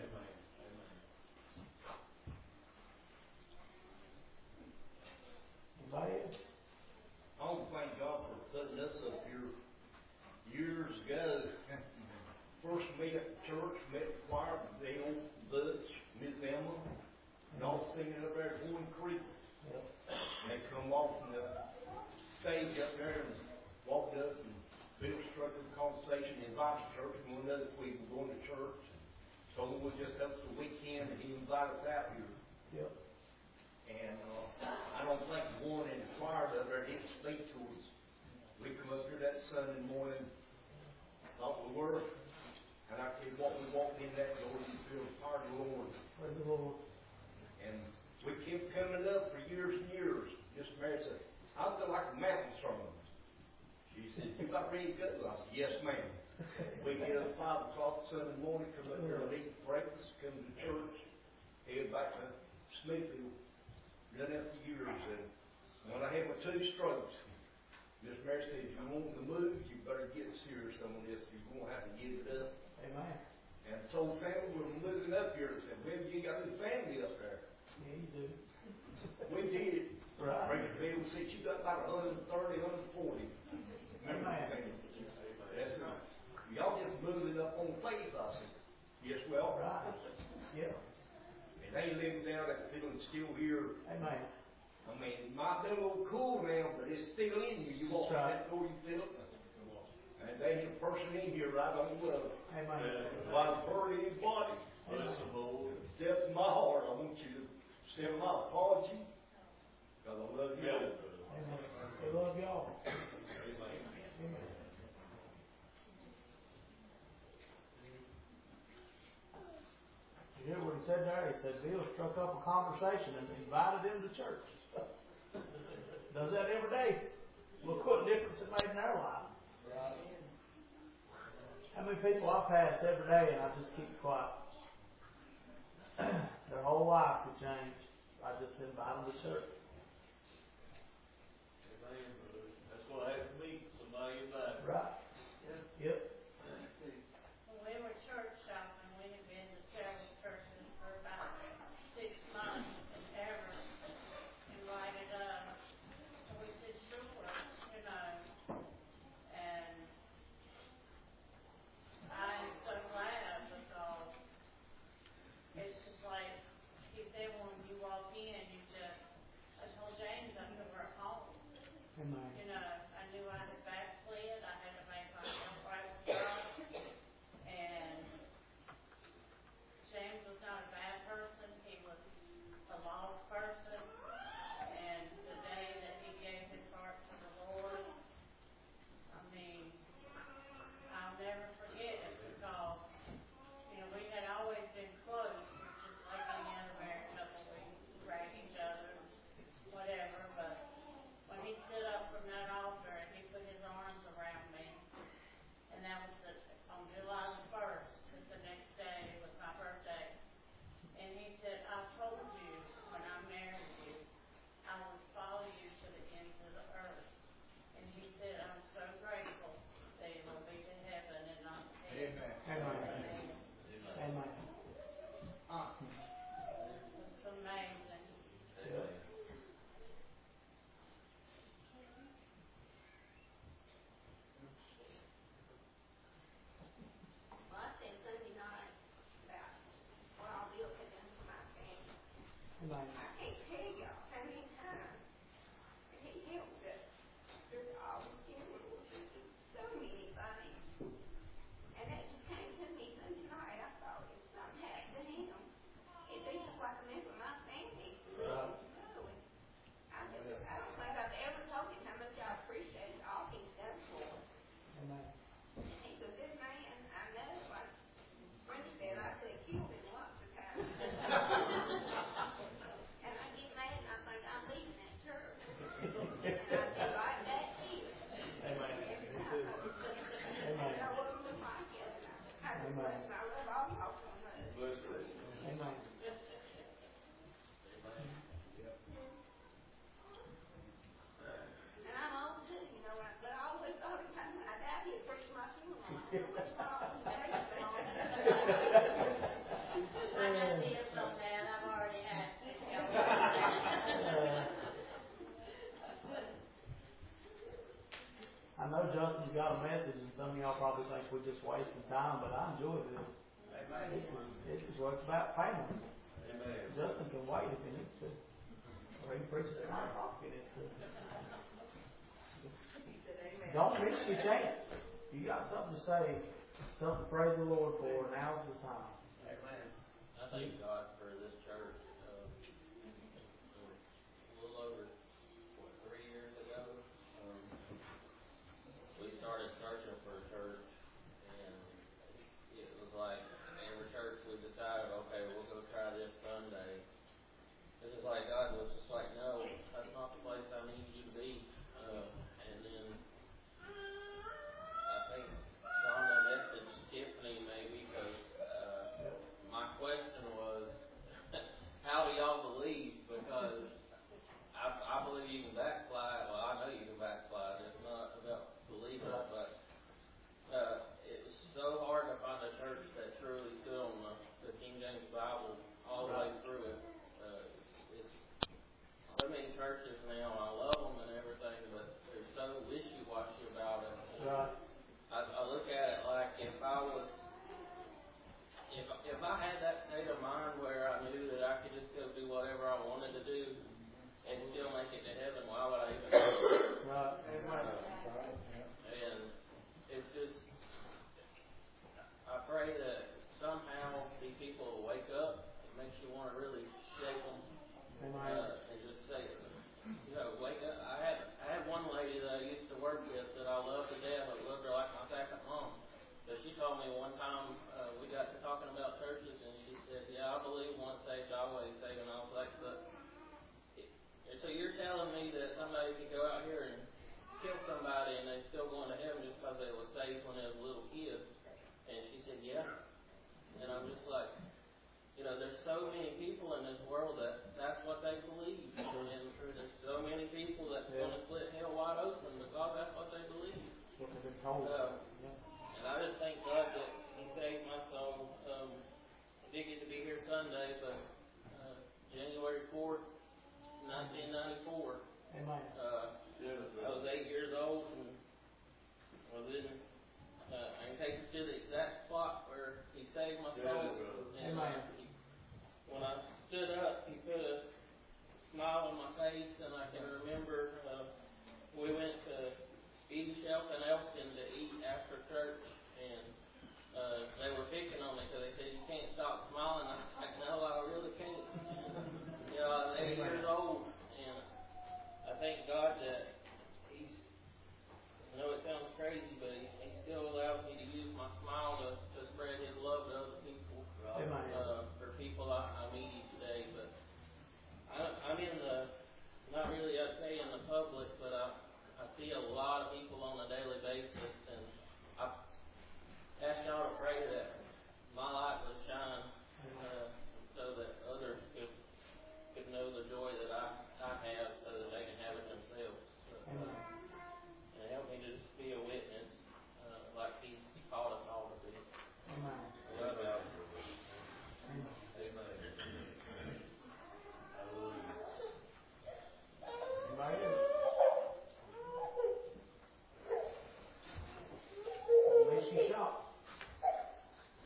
Anybody else? I want to thank God for putting us up here years ago. First met at church, met the choir, Dale, Butch, Miss Emma, and all singing up there at Horn Creek. Yep. And they come off from the stage up there and walked up, and Bill struck up a conversation, invited the church, and one other week we're going to church. Told him we'd just help the weekend, and he invited us out here. Yep. And I don't think one in the choir up there didn't speak to us. We come up here that Sunday morning, thought we were, and I tell you what, we walked in that door, we feel the power of the Lord. Praise the Lord. And we kept coming up for years and years. Just Mary said, I feel like a mountain sermon. She said, you about ready to go? I said, yes, ma'am. We get up 5 o'clock Sunday morning, come up here and eat breakfast, come to church, head back to Smithfield. Done that for years. And when I had my 2 strokes, Miss Mary said, if you want to move, you better get serious on this. You're going to have to give it up. Amen. And told family we're moving up here and said, well, you got a new family up there. Yeah, you do. We did it. Right. Bring it Bill said, you got about 130, 140. Amen. That's it. Y'all just moving up on faith, I said. Yes, well. Right. Yeah. And they living down that feeling still here. Amen. I mean, it might be a little cool now, but it's still in you. You walk in that door, you feel it. And they had a person in here right on the road. Amen. If I've hurt anybody, Bless the Lord. depth of my heart, I want you to send my apology, because I love you. Amen. We love y'all. Amen. Amen. Did you hear what he said there? He said Bill struck up a conversation and invited him to church. Does that every day. Look what difference it made in their life. How many people I pass every day and I just keep quiet? Their whole life could change. I just invite them to church. Amen. That's what happened to me. Somebody invited me. Right. Yep. When we were church shopping, we had been to several churches for about 6 months, and ever invited us. And we said, sure, you know. And I am so glad, because it's just like, he said when you walk in, you just, I told James I knew we're at home. Amen. You know, I knew I had backslid, I had to make myself right with God. And James was not a bad person, he was a lost person. And the day that he gave his heart to the Lord, I mean, I'll never forget it, because, you know, we had always been close, just like any other married couple, we rag each other, whatever, but when he stood up from that altar and he put his arms around me, and that was on July the 1st, because the next day was my birthday, and he said, I told you when I married you, I would follow you to the ends of the earth. And he said, I'm so grateful that you will be to heaven and not to hell. Amen. Amen. Amen. Amen. So Amen. I can't tell y'all how many times he helped us through all the funerals and so many things. And that just came to me Sunday night. I thought if something happened to him, it'd be just like a member of my family. Right. I don't think I've ever told him how much I appreciate all he's done for us. Amen. He's a good man. I know, like Brenda said, I could have killed him lots of times. And I get mad and I think I'm leaving that church. And I'd be right back here. Amen. Every time I wasn't with my kids. I love all y'all so much. Amen. And I'm old too, you know, but I always thought if when I died, he'd preach my funeral. I don't know what's wrong with me. I got this on that, I've already asked it. I know Justin's got a message, and some of y'all probably think we're just wasting time, but I enjoy this. This is what it's about, family. Amen. Justin can wait if he needs to. Or he can preach at 9 o'clock if he needs to. Don't miss your chance. You got something to say, something to praise the Lord for, now's the time. Amen. I thank God for this church. A little over 3 years ago, we started searching for a church, and it was like every church we decided, okay, we'll go try this Sunday. It's just like God was just like, no, that's not the place I need you to be. And then I think Donna messaged Tiffany maybe because my question was, how do y'all believe? Because I believe you can backslide. Well, I know you can backslide. It's not about believing, but it was so hard to find a church that truly stood on the King James Bible all the way through it. It's so many churches now. I love them and everything, but they're so wishy-washy about it. Right. I look at it like if I had that state of mind where I knew that I could just go do whatever I wanted to do and still make it to heaven, why would I even do it? Right. And it's just, I pray that somehow these people will wake up. It makes you want to really shake them and just say, wake up. I had one lady that I used to work with that I loved to death. I loved her like my second mom. So she told me one time, we got to talking about churches, and she said, yeah, I believe once saved, always saved. And I was like, but, so you're telling me that somebody could go out here and kill somebody and they're still going to heaven just because they were saved when they were a little kid? And she said, yeah. And I'm just like, there's so many people in this world that's what they believe. And there's so many people that's going to split hell wide open because that's what they believe. What they've been told. And I just thank God that He saved my soul. I did get to be here Sunday, but January 4th, 1994. Amen. I was 8 years old, and I was in. I can take you to the exact spot where He saved my soul. And when I stood up, He put a smile on my face, and I can remember we went to Speedy Shelf in Elkton to eat after church, and they were picking on me because they said, you can't stop smiling. I was like, no, I really can't. I was 8 years old, and I thank God that He's, I know it sounds crazy, but He still allows me to use my smile to spread His love to other people, for people I meet each day. But I'm in not really, I'd say, in the public, but I see a lot of people on a daily basis, and I ask y'all to pray that my light will shine so that others could know the joy that I have, so that they can have it themselves. And help me to just be a witness like He called us all to be. Amen. Love y'all. Amen. Unless you shop.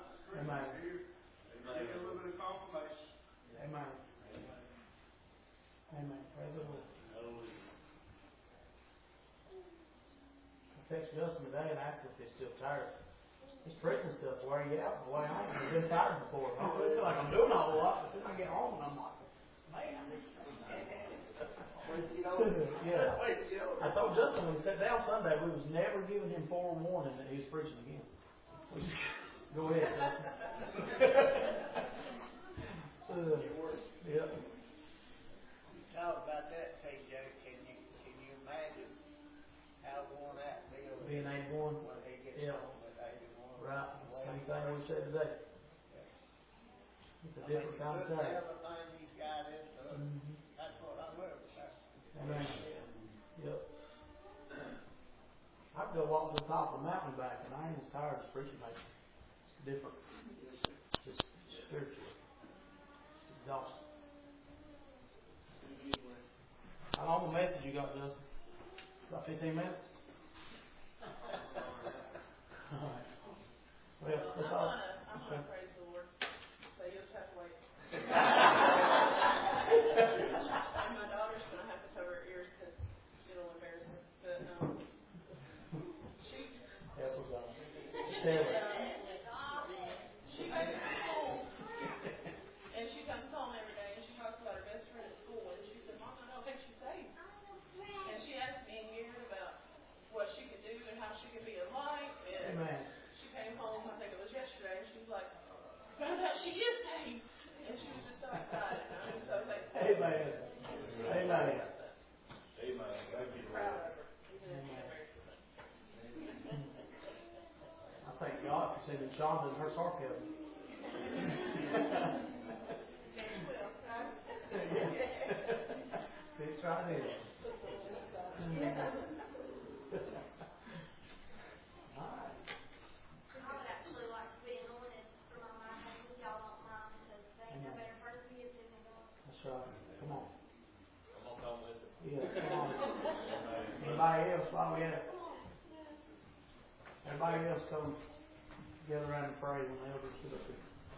Amen. Give a little bit of confirmation. Amen. Amen. Praise the Lord. I texted Justin today and asked him if he's still tired. He's preaching stuff where he out, the way I am. I've been tired before. I don't really feel like I'm doing a whole lot, but then I get home and I'm like, man, yeah. I told Justin when he sat down Sunday, we was never giving him forewarning that he was preaching again. So just, go ahead, Justin. Yeah. Talk about that, TJ. Can you imagine how worn out Bill is Being 81. when he gets home at 81? Right. Same thing we said today. It's a different kind of time. Everything he's got into it. That's what I love about it. Amen. Yep. I could go walk to the top of the mountain back, and I ain't as tired as preaching like it's different. Just spiritually. It's exhausting. How long the message you got, Justin? About 15 minutes? All right. Well, that's all. I'm gonna praise the Lord. So you'll just have to wait. And my daughter's gonna have to cover her ears because it'll embarrass her. But she makes me home, and she comes home every day, and she talks about her best friend at school, and she said, "Mom, I don't think she's saved." And she asked me in years about what she could do and how she could be a light. And Amen. she came home, I think it was yesterday, and she was like, "Found out she is saved," and she was just so excited. And I'm so thankful. Amen. Amen. Amen. Thank you, Proud Lord. of her. Even if she embarrasses her. I thank God for sending Shonda and her sarcasm. It's right here. Alright. I would actually like to be anointed for my mic if y'all don't mind, because they ain't no better person to give to me than God. That's right. Come on. I'm gonna come with it. Yeah, come on. Anybody else while we have? Everybody else come together around and pray when the elders sit up here.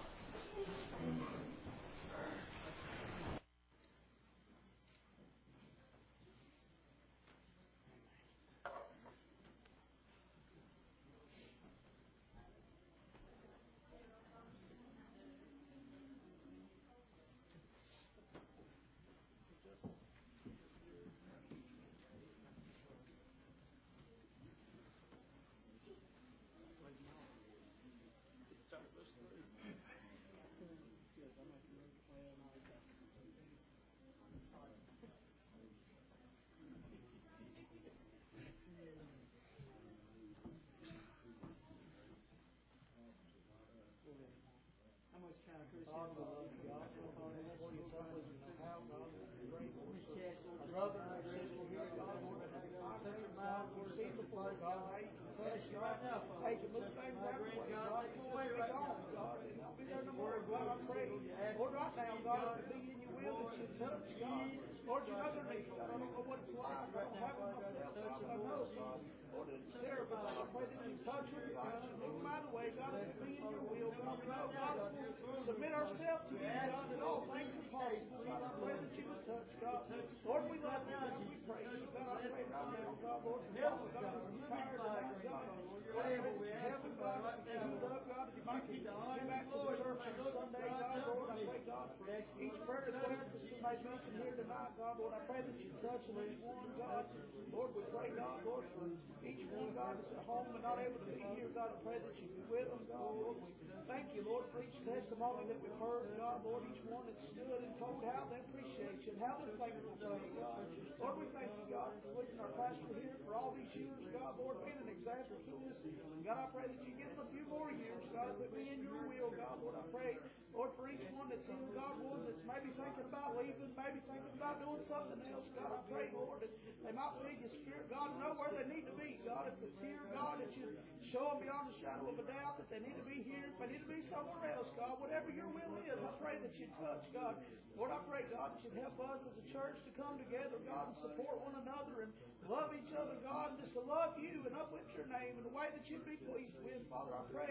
Lord, right now, God, if it be in your will that you touch, God. Lord, you know their needs. God, I don't know what it's like. I don't have it myself, God, but I know, God. Lord, it's terrible. God, I pray that you touch her, God. You move them out of the way, God, if it be in your will. God, we know, God, submit ourselves to you, God, that all things are possible. God, I pray that you would touch, God. Lord, we love you, God. We praise you, God. I pray right now, God, Lord, for all God is tired tonight, God. Lord, I pray that you heaven, God, that you healed up, God, that you might get back to the church on Sunday, God. Lord, I pray, God, for each prayer request that's been made mention here tonight, God. Lord, I pray that you touch each one, God. Lord, we pray, God, Lord, for each one, God, that's at home and not able to be here, God. I pray that you be with them, God. Lord, we thank you, Lord, for each testimony that we've heard, God. Lord, each one that stood and told how they appreciate you and how they're thankful for you, God. Lord, we thank you, God, for leading our pastor here for all these years, God. Lord, being an example to us. God, I pray that you give him a few more years, God, if it be in your will, God. Lord, I pray, Lord, for each one that's in, God, one that's maybe thinking about leaving, maybe thinking about doing something else, God, I pray, Lord, that they might feel your spirit, God, and know where they need to be, God. If it's here, God, that you show them beyond the shadow of a doubt that they need to be here, if they need to be somewhere else, God. Whatever your will is, I pray that you touch, God. Lord, I pray, God, that you'd help us as a church to come together, God, and support one another and love each other, God, and just to love you and uplift your name in the way that you'd be pleased with. Father, I pray,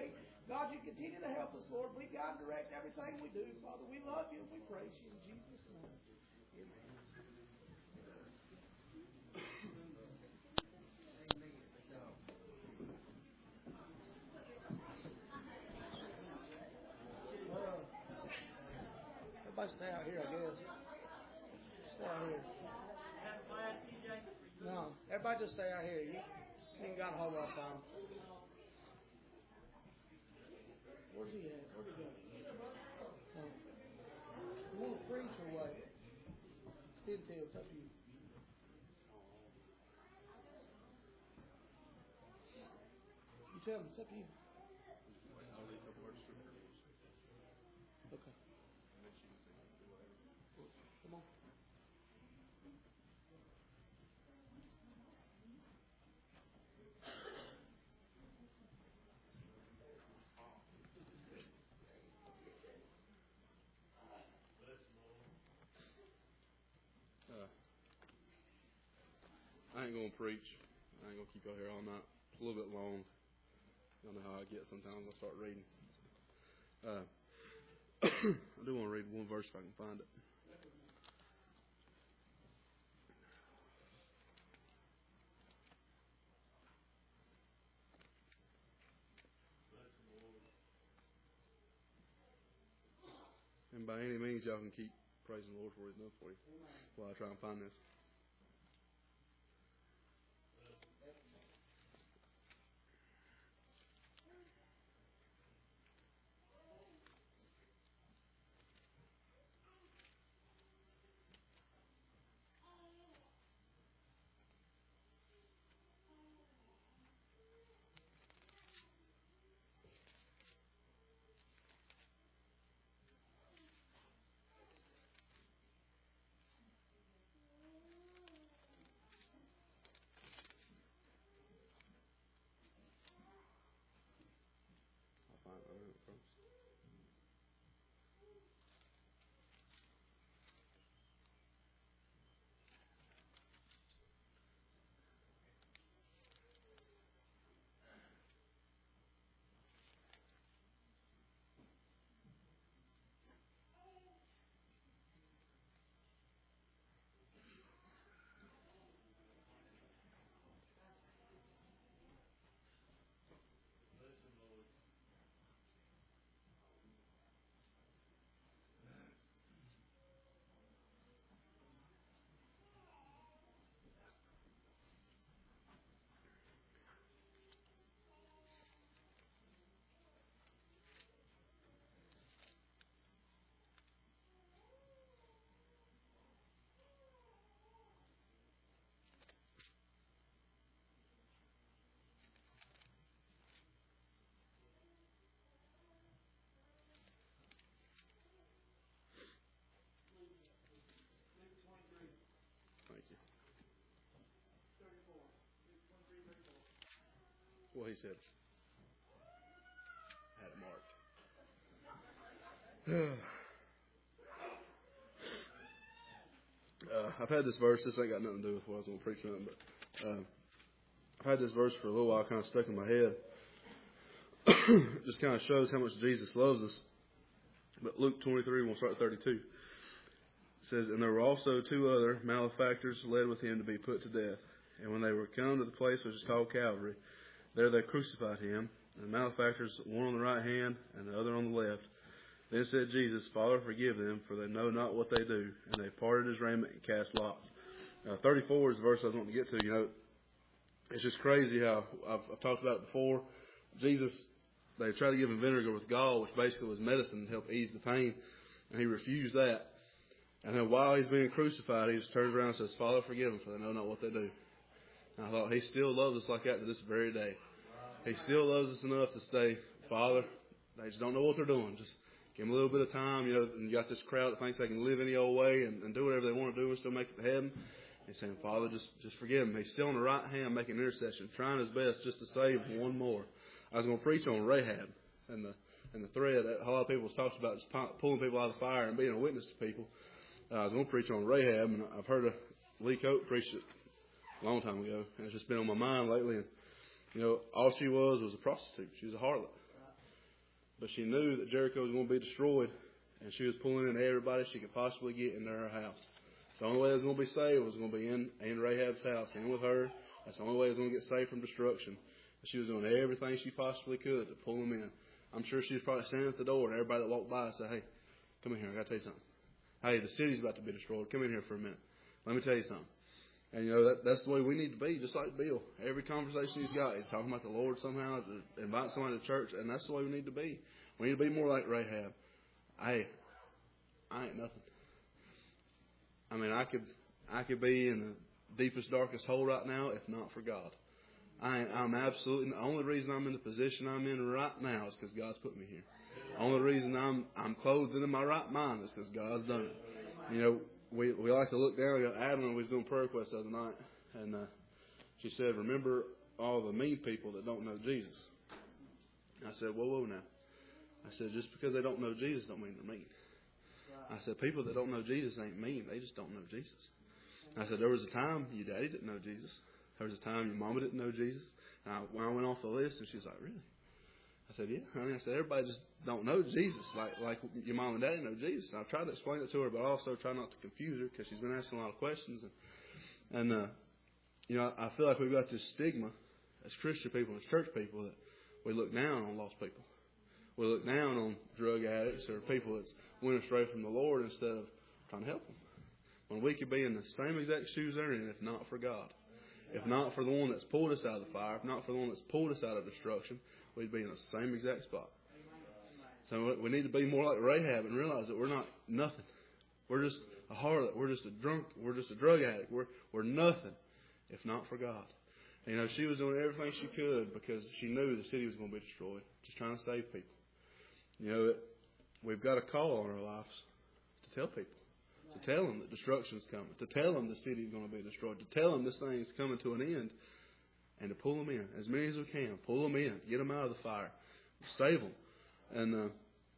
God, you continue to help us, Lord. We guide and direct everything we do. Father, we love you and we praise you in Jesus' name. Amen. Everybody stay out here, I guess. Stay out here. No, everybody just stay out here. You ain't got a whole lot of time. Where's he at? Where'd he go? You want to preach or what? Still, it's up to you. You tell him, it's up to you. Okay. Come on. I ain't going to preach. I ain't going to keep out here all night. It's a little bit long. Y'all know how I get sometimes. I'll start reading. I do want to read one verse if I can find it. And by any means, y'all can keep praising the Lord for His love for you while I try and find this. Well, he said, I had it marked. I've had this verse. This ain't got nothing to do with what I was going to preach on, but I've had this verse for a little while, kind of stuck in my head. It just kind of shows how much Jesus loves us. But Luke 23, we'll start at 32. It says, and there were also two other malefactors led with him to be put to death. And when they were come to the place which is called Calvary, there they crucified him, and the malefactors, one on the right hand and the other on the left. Then said Jesus, Father, forgive them, for they know not what they do. And they parted his raiment and cast lots. 34 is the verse I was wanting to get to. You know, it's just crazy how I've talked about it before. Jesus, they tried to give him vinegar with gall, which basically was medicine to help ease the pain, and he refused that. And then while he's being crucified, he just turns around and says, Father, forgive them, for they know not what they do. And I thought, he still loves us like that to this very day. He still loves us enough to say, Father, they just don't know what they're doing. Just give them a little bit of time. You know, and you got this crowd that thinks they can live any old way and do whatever they want to do and still make it to heaven. He's saying, Father, just forgive him. He's still on the right hand making intercession, trying his best just to save one more. I was going to preach on Rahab and the thread that a lot of people talks about, just pulling people out of the fire and being a witness to people. I was going to preach on Rahab, and I've heard Lee Coate preach it a long time ago, and it's just been on my mind lately. And you know, all she was a prostitute. She was a harlot. But she knew that Jericho was going to be destroyed, and she was pulling in everybody she could possibly get into her house. The only way it was going to be saved was going to be in Rahab's house, in with her. That's the only way it was going to get saved from destruction. And she was doing everything she possibly could to pull them in. I'm sure she was probably standing at the door, and everybody that walked by said, "Hey, come in here. I got to tell you something. Hey, the city's about to be destroyed. Come in here for a minute. Let me tell you something." And, that's the way we need to be, just like Bill. Every conversation he's got, he's talking about the Lord somehow, to invite somebody to church, and that's the way we need to be. We need to be more like Rahab. Hey, I ain't nothing. I mean, I could be in the deepest, darkest hole right now if not for God. I'm absolutely, the only reason I'm in the position I'm in right now is because God's put me here. The only reason I'm clothed in my right mind is because God's done it. We like to look down. Adeline was doing prayer requests the other night, and she said, "Remember all the mean people that don't know Jesus." And I said, whoa now. I said, just because they don't know Jesus don't mean they're mean. I said, people that don't know Jesus ain't mean. They just don't know Jesus. I said, there was a time your daddy didn't know Jesus. There was a time your mama didn't know Jesus. And when I went off the list, and she was like, "Really?" I said, "Yeah, honey." I said, everybody just don't know Jesus like your mom and daddy know Jesus. And I tried to explain it to her, but also try not to confuse her because she's been asking a lot of questions. And I feel like we've got this stigma as Christian people, as church people, that we look down on lost people. We look down on drug addicts or people that's went astray from the Lord instead of trying to help them. When we could be in the same exact shoes they're in if not for God. If not for the one that's pulled us out of the fire, if not for the one that's pulled us out of destruction, we'd be in the same exact spot. So we need to be more like Rahab and realize that we're not nothing. We're just a harlot. We're just a drunk. We're just a drug addict. We're nothing if not for God. And, she was doing everything she could because she knew the city was going to be destroyed, just trying to save people. We've got a call on our lives to tell people. To tell them that destruction is coming. To tell them the city is going to be destroyed. To tell them this thing is coming to an end. And to pull them in. As many as we can. Pull them in. Get them out of the fire. Save them. And,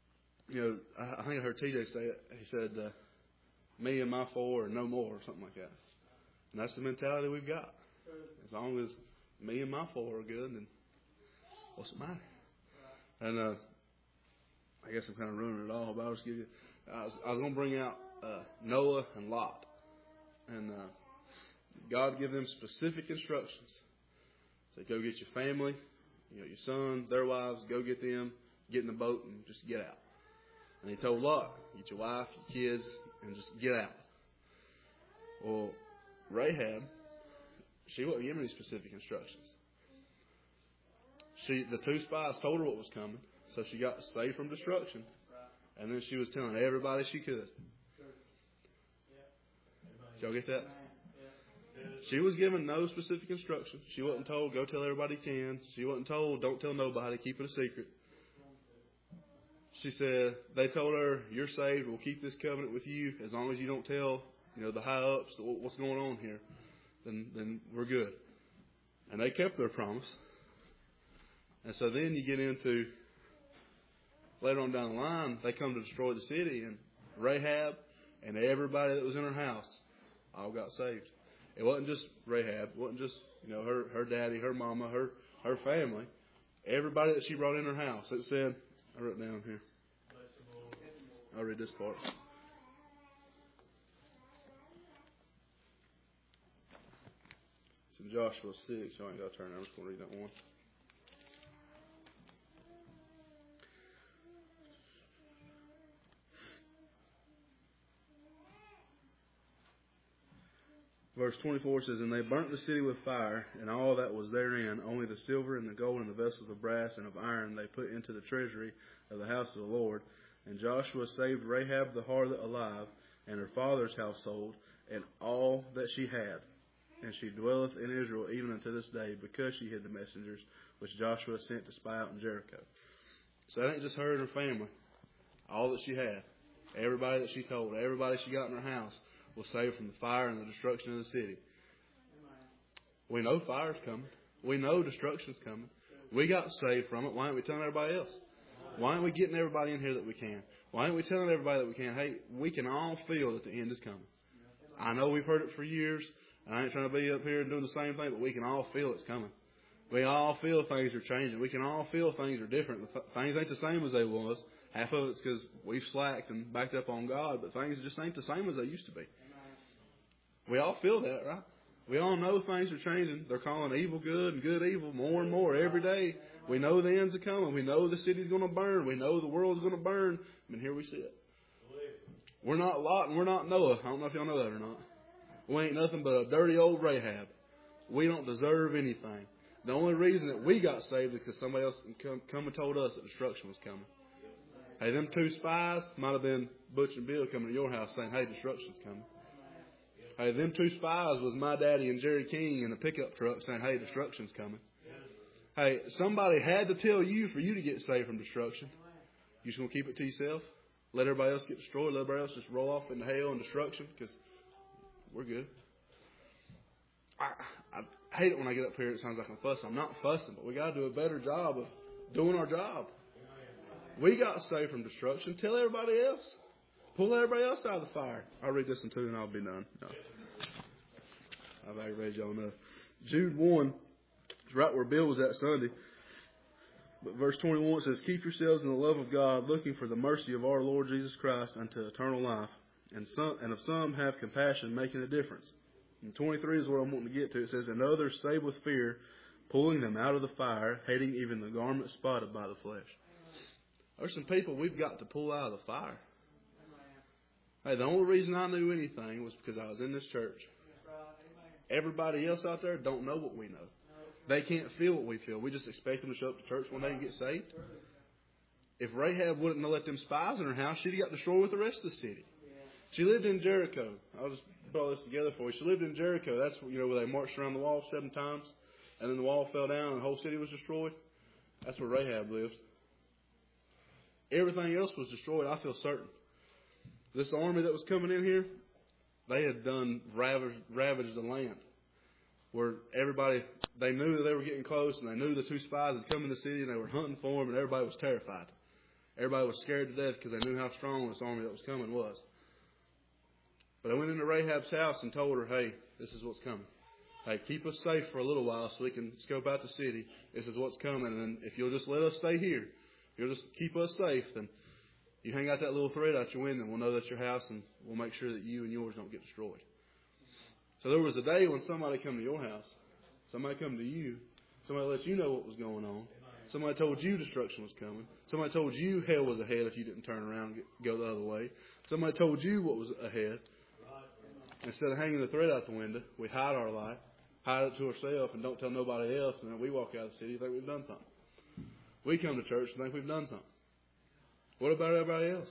I think I heard TJ say it. He said, me and my four and no more or something like that. And that's the mentality we've got. As long as me and my four are good, then what's the matter? And I guess I'm kind of ruining it all, but I'll just give you... I was going to bring out Noah and Lot. And God gave them specific instructions. Say, go get your family, your son, their wives, go get them, get in the boat and just get out. And he told Lot, get your wife, your kids, and just get out. Well, Rahab, she wasn't given any specific instructions. The two spies told her what was coming, so she got saved from destruction. And then she was telling everybody she could. Did y'all get that? She was given no specific instructions. She wasn't told, go tell everybody you can. She wasn't told, don't tell nobody, keep it a secret. She said, they told her, you're saved, we'll keep this covenant with you as long as you don't tell, the high-ups what's going on here. Then we're good. And they kept their promise. And so then you get into, later on down the line, they come to destroy the city, and Rahab and everybody that was in her house all got saved. It wasn't just Rahab. It wasn't just, her daddy, her mama, her family. Everybody that she brought in her house. It said, I wrote it down here. I'll read this part. It's in Joshua 6. Y'all ain't got to turn there. I'm just going to read that one. Verse 24 says, and they burnt the city with fire, and all that was therein, only the silver and the gold and the vessels of brass and of iron they put into the treasury of the house of the Lord. And Joshua saved Rahab the harlot alive, and her father's household, and all that she had. And she dwelleth in Israel even unto this day, because she hid the messengers which Joshua sent to spy out in Jericho. So that ain't just her and her family. All that she had. Everybody that she told. Everybody she got in her house was saved from the fire and the destruction of the city. We know fire's coming. We know destruction's coming. We got saved from it. Why aren't we telling everybody else? Why aren't we getting everybody in here that we can? Why aren't we telling everybody that we can, hey, we can all feel that the end is coming. I know we've heard it for years, and I ain't trying to be up here and doing the same thing, but we can all feel it's coming. We all feel things are changing. We can all feel things are different. Things ain't the same as they was. Half of it's because we've slacked and backed up on God, but things just ain't the same as they used to be. We all feel that, right? We all know things are changing. They're calling evil good and good evil more and more every day. We know the end's coming. We know the city's going to burn. We know the world's going to burn. And here we sit. We're not Lot and we're not Noah. I don't know if y'all know that or not. We ain't nothing but a dirty old Rahab. We don't deserve anything. The only reason that we got saved is because somebody else come and told us that destruction was coming. Hey, them two spies might have been Butch and Bill coming to your house saying, hey, destruction's coming. Hey, them two spies was my daddy and Jerry King in a pickup truck saying, hey, destruction's coming. Hey, somebody had to tell you for you to get saved from destruction. You just going to keep it to yourself? Let everybody else get destroyed? Let everybody else just roll off into hell and destruction? Because we're good. I hate it when I get up here. It sounds like I'm fussing. I'm not fussing, but we got to do a better job of doing our job. We got saved from destruction. Tell everybody else. Pull everybody else out of the fire. I'll read this one too, and I'll be done. No. I've aggravated y'all enough. Jude 1. It's right where Bill was at Sunday. But verse 21 says, keep yourselves in the love of God, looking for the mercy of our Lord Jesus Christ unto eternal life. And of some have compassion, making a difference. And 23 is what I'm wanting to get to. It says, and others save with fear, pulling them out of the fire, hating even the garment spotted by the flesh. There's some people we've got to pull out of the fire. Hey, the only reason I knew anything was because I was in this church. Everybody else out there don't know what we know. They can't feel what we feel. We just expect them to show up to church one day and get saved. If Rahab wouldn't have let them spies in her house, she'd have got destroyed with the rest of the city. She lived in Jericho. I'll just put all this together for you. She lived in Jericho. That's where they marched around the wall 7 times, and then the wall fell down and the whole city was destroyed. That's where Rahab lived. Everything else was destroyed, I feel certain. This army that was coming in here, they had done ravaged the land. Where everybody, they knew that they were getting close, and they knew the 2 spies had come in the city, and they were hunting for them, and everybody was terrified. Everybody was scared to death because they knew how strong this army that was coming was. But I went into Rahab's house and told her, hey, this is what's coming. Hey, keep us safe for a little while so we can scope out the city. This is what's coming, and if you'll just let us stay here, if you'll just keep us safe, then you hang out that little thread out your window, and we'll know that's your house, and we'll make sure that you and yours don't get destroyed. So there was a day when somebody come to your house, somebody come to you, somebody let you know what was going on, somebody told you destruction was coming, somebody told you hell was ahead if you didn't turn around and go the other way, somebody told you what was ahead. Instead of hanging the thread out the window, we hide our light, hide it to ourselves, and don't tell nobody else, and then we walk out of the city and think we've done something. We come to church and think we've done something. What about everybody else?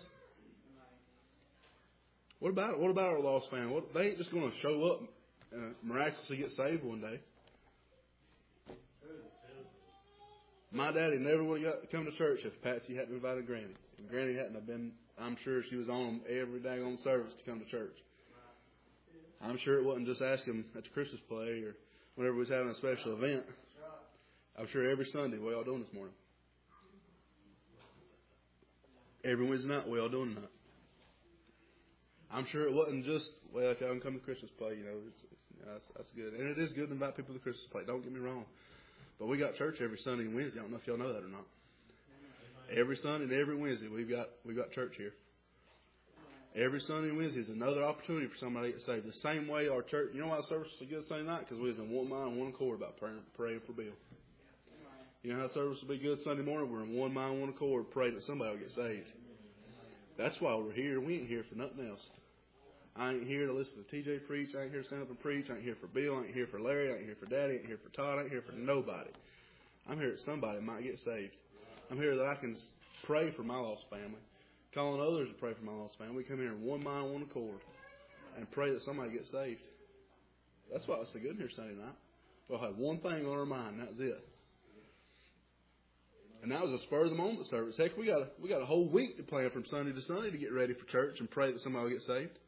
What about our lost family? They ain't just going to show up and miraculously get saved one day. My daddy never would have come to church if Patsy hadn't invited Granny. If Granny hadn't have been, I'm sure she was on every daggone service to come to church. I'm sure it wasn't just asking him at the Christmas play or whenever we was having a special event. I'm sure every Sunday, what y'all doing this morning? Every Wednesday night, what y'all doing tonight? I'm sure it wasn't just, well, if y'all can come to Christmas play, that's good. And it is good to invite people to Christmas play, don't get me wrong. But we got church every Sunday and Wednesday. I don't know if y'all know that or not. Every Sunday and every Wednesday, we've got church here. Every Sunday and Wednesday is another opportunity for somebody to get saved. The same way our church, you know why the service was a good Sunday night? Because we was in one mind, one accord about praying for Bill. You know how service will be good Sunday morning? We're in one mind, one accord, praying that somebody will get saved. That's why we're here. We ain't here for nothing else. I ain't here to listen to TJ preach. I ain't here to stand up and preach. I ain't here for Bill. I ain't here for Larry. I ain't here for Daddy. I ain't here for Todd. I ain't here for nobody. I'm here that somebody might get saved. I'm here that I can pray for my lost family. Calling others to pray for my lost family. We come here in one mind, one accord, and pray that somebody gets saved. That's why it's so good in here Sunday night. We'll have one thing on our mind, and that's it. And that was a spur of the moment service. Heck, we got a whole week to plan from Sunday to Sunday to get ready for church and pray that somebody will get saved.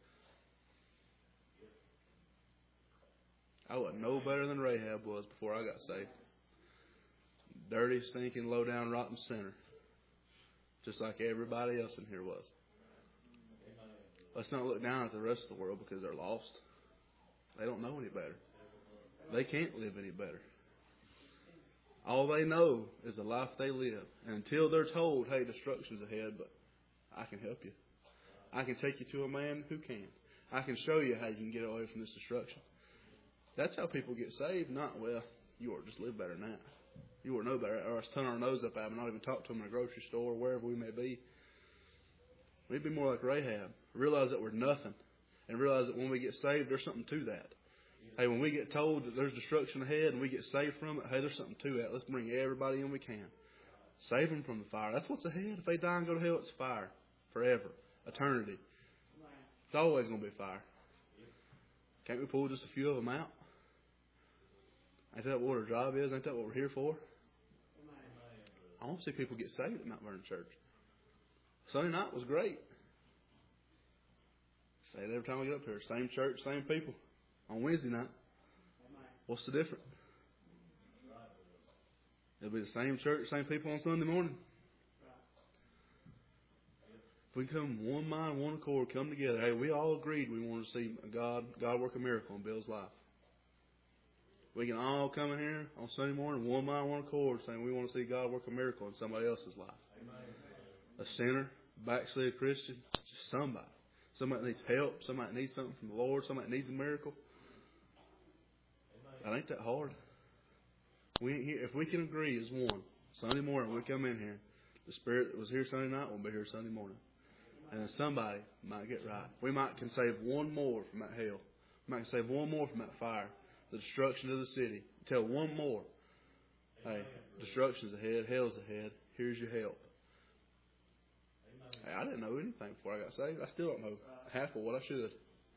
I wasn't no better than Rahab was before I got saved. Dirty, stinking, low down, rotten sinner. Just like everybody else in here was. Let's not look down at the rest of the world because they're lost. They don't know any better. They can't live any better. All they know is the life they live. And until they're told, hey, destruction's ahead, but I can help you. I can take you to a man who can. I can show you how you can get away from this destruction. That's how people get saved. Not, well, you ought to just live better than that. You ought to know better. Or us turn our nose up at them and not even talk to them in a grocery store or wherever we may be. We'd be more like Rahab. Realize that we're nothing. And realize that when we get saved, there's something to that. Hey, when we get told that there's destruction ahead and we get saved from it, hey, there's something to that. Let's bring everybody in we can. Save them from the fire. That's what's ahead. If they die and go to hell, it's fire. Forever. Eternity. It's always going to be fire. Can't we pull just a few of them out? Ain't that what our job is? Ain't that what we're here for? I want to see people get saved at Mount Vernon Church. Sunday night was great. Say it every time we get up here. Same church, same people. On Wednesday night. What's the difference? It'll be the same church, same people on Sunday morning. If we come one mind, one accord, come together. Hey, we all agreed we want to see God work a miracle in Bill's life. We can all come in here on Sunday morning, one mind, one accord, saying we want to see God work a miracle in somebody else's life. A sinner, backslid Christian, just somebody. Somebody needs help. Somebody needs something from the Lord. Somebody needs a miracle. That ain't that hard. We ain't here. If we can agree as one, Sunday morning we come in here. The Spirit that was here Sunday night will be here Sunday morning. And then somebody might get right. We might can save one more from that hell. We might save one more from that fire. The destruction of the city. Tell one more. Hey, destruction's ahead. Hell's ahead. Here's your help. Hey, I didn't know anything before I got saved. I still don't know half of what I should.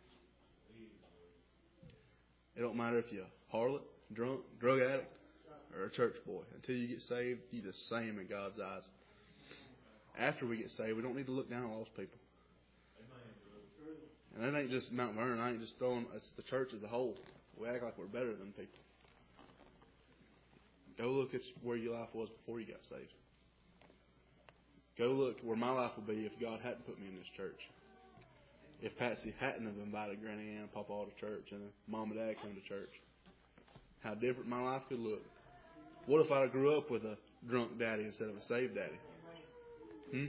It don't matter if you're a harlot, drunk, drug addict, or a church boy. Until you get saved, you're the same in God's eyes. After we get saved, we don't need to look down on lost people. And that ain't just Mount Vernon. I ain't just throwing. It's the church as a whole. We act like we're better than people. Go look at where your life was before you got saved. Go look where my life would be if God hadn't put me in this church. If Patsy hadn't have invited Granny Ann and Papa to church and Mom and Dad came to church. How different my life could look. What if I grew up with a drunk daddy instead of a saved daddy?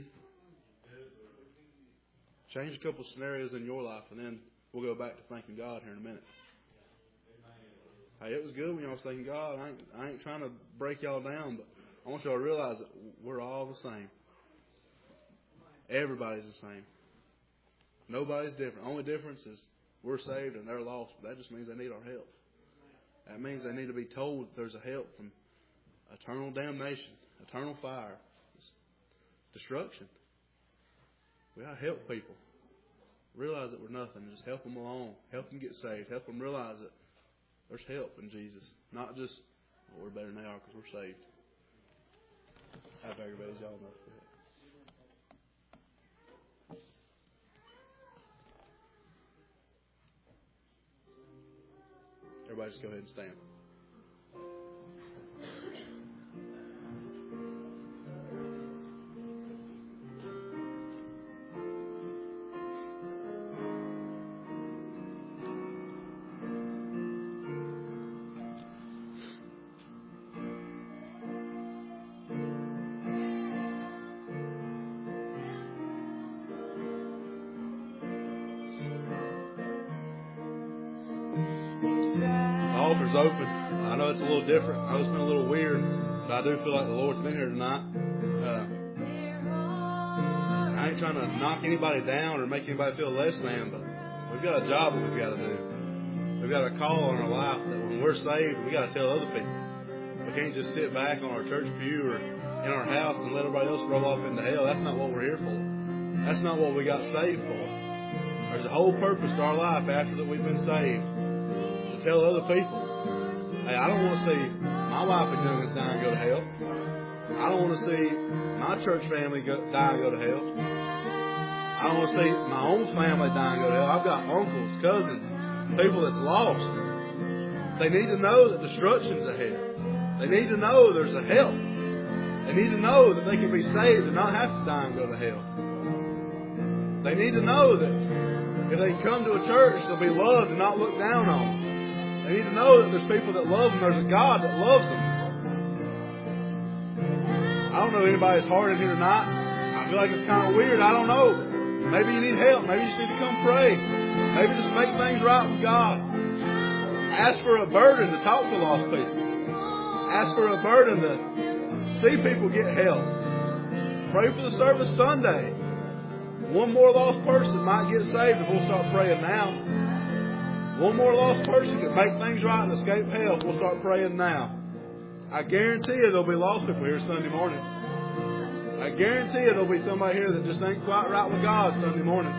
Change a couple scenarios in your life and then we'll go back to thanking God here in a minute. Hey, it was good when y'all was thanking God. I ain't trying to break y'all down, but I want y'all to realize that we're all the same. Everybody's the same. Nobody's different. Only difference is we're saved and they're lost. But that just means they need our help. That means they need to be told that there's a help from eternal damnation, eternal fire, destruction. We got to help people. Realize that we're nothing. Just help them along. Help them get saved. Help them realize that there's help in Jesus. Not just, well, we're better than they are because we're saved. I hope everybody's y'all know that. Everybody just go ahead and stand. Open. I know it's a little different. I know it's been a little weird, but I do feel like the Lord's been here tonight. I ain't trying to knock anybody down or make anybody feel less than, but we've got a job that we've got to do. We've got a call on our life that when we're saved, we got to tell other people. We can't just sit back on our church pew or in our house and let everybody else roll off into hell. That's not what we're here for. That's not what we got saved for. There's a whole purpose to our life after that we've been saved to tell other people. Hey, I don't want to see my wife and youngins die and go to hell. I don't want to see my church family die and go to hell. I don't want to see my own family die and go to hell. I've got uncles, cousins, people that's lost. They need to know that destruction's ahead. They need to know there's a help. They need to know that they can be saved and not have to die and go to hell. They need to know that if they come to a church, they'll be loved and not looked down on. They need to know that there's people that love them. There's a God that loves them. I don't know anybody's hard in here tonight. I feel like it's kind of weird. I don't know. Maybe you need help. Maybe you just need to come pray. Maybe just make things right with God. Ask for a burden to talk to lost people. Ask for a burden to see people get help. Pray for the service Sunday. One more lost person might get saved if we'll start praying now. One more lost person could make things right and escape hell if we'll start praying now. I guarantee you there'll be lost people here Sunday morning. I guarantee you there'll be somebody here that just ain't quite right with God Sunday morning.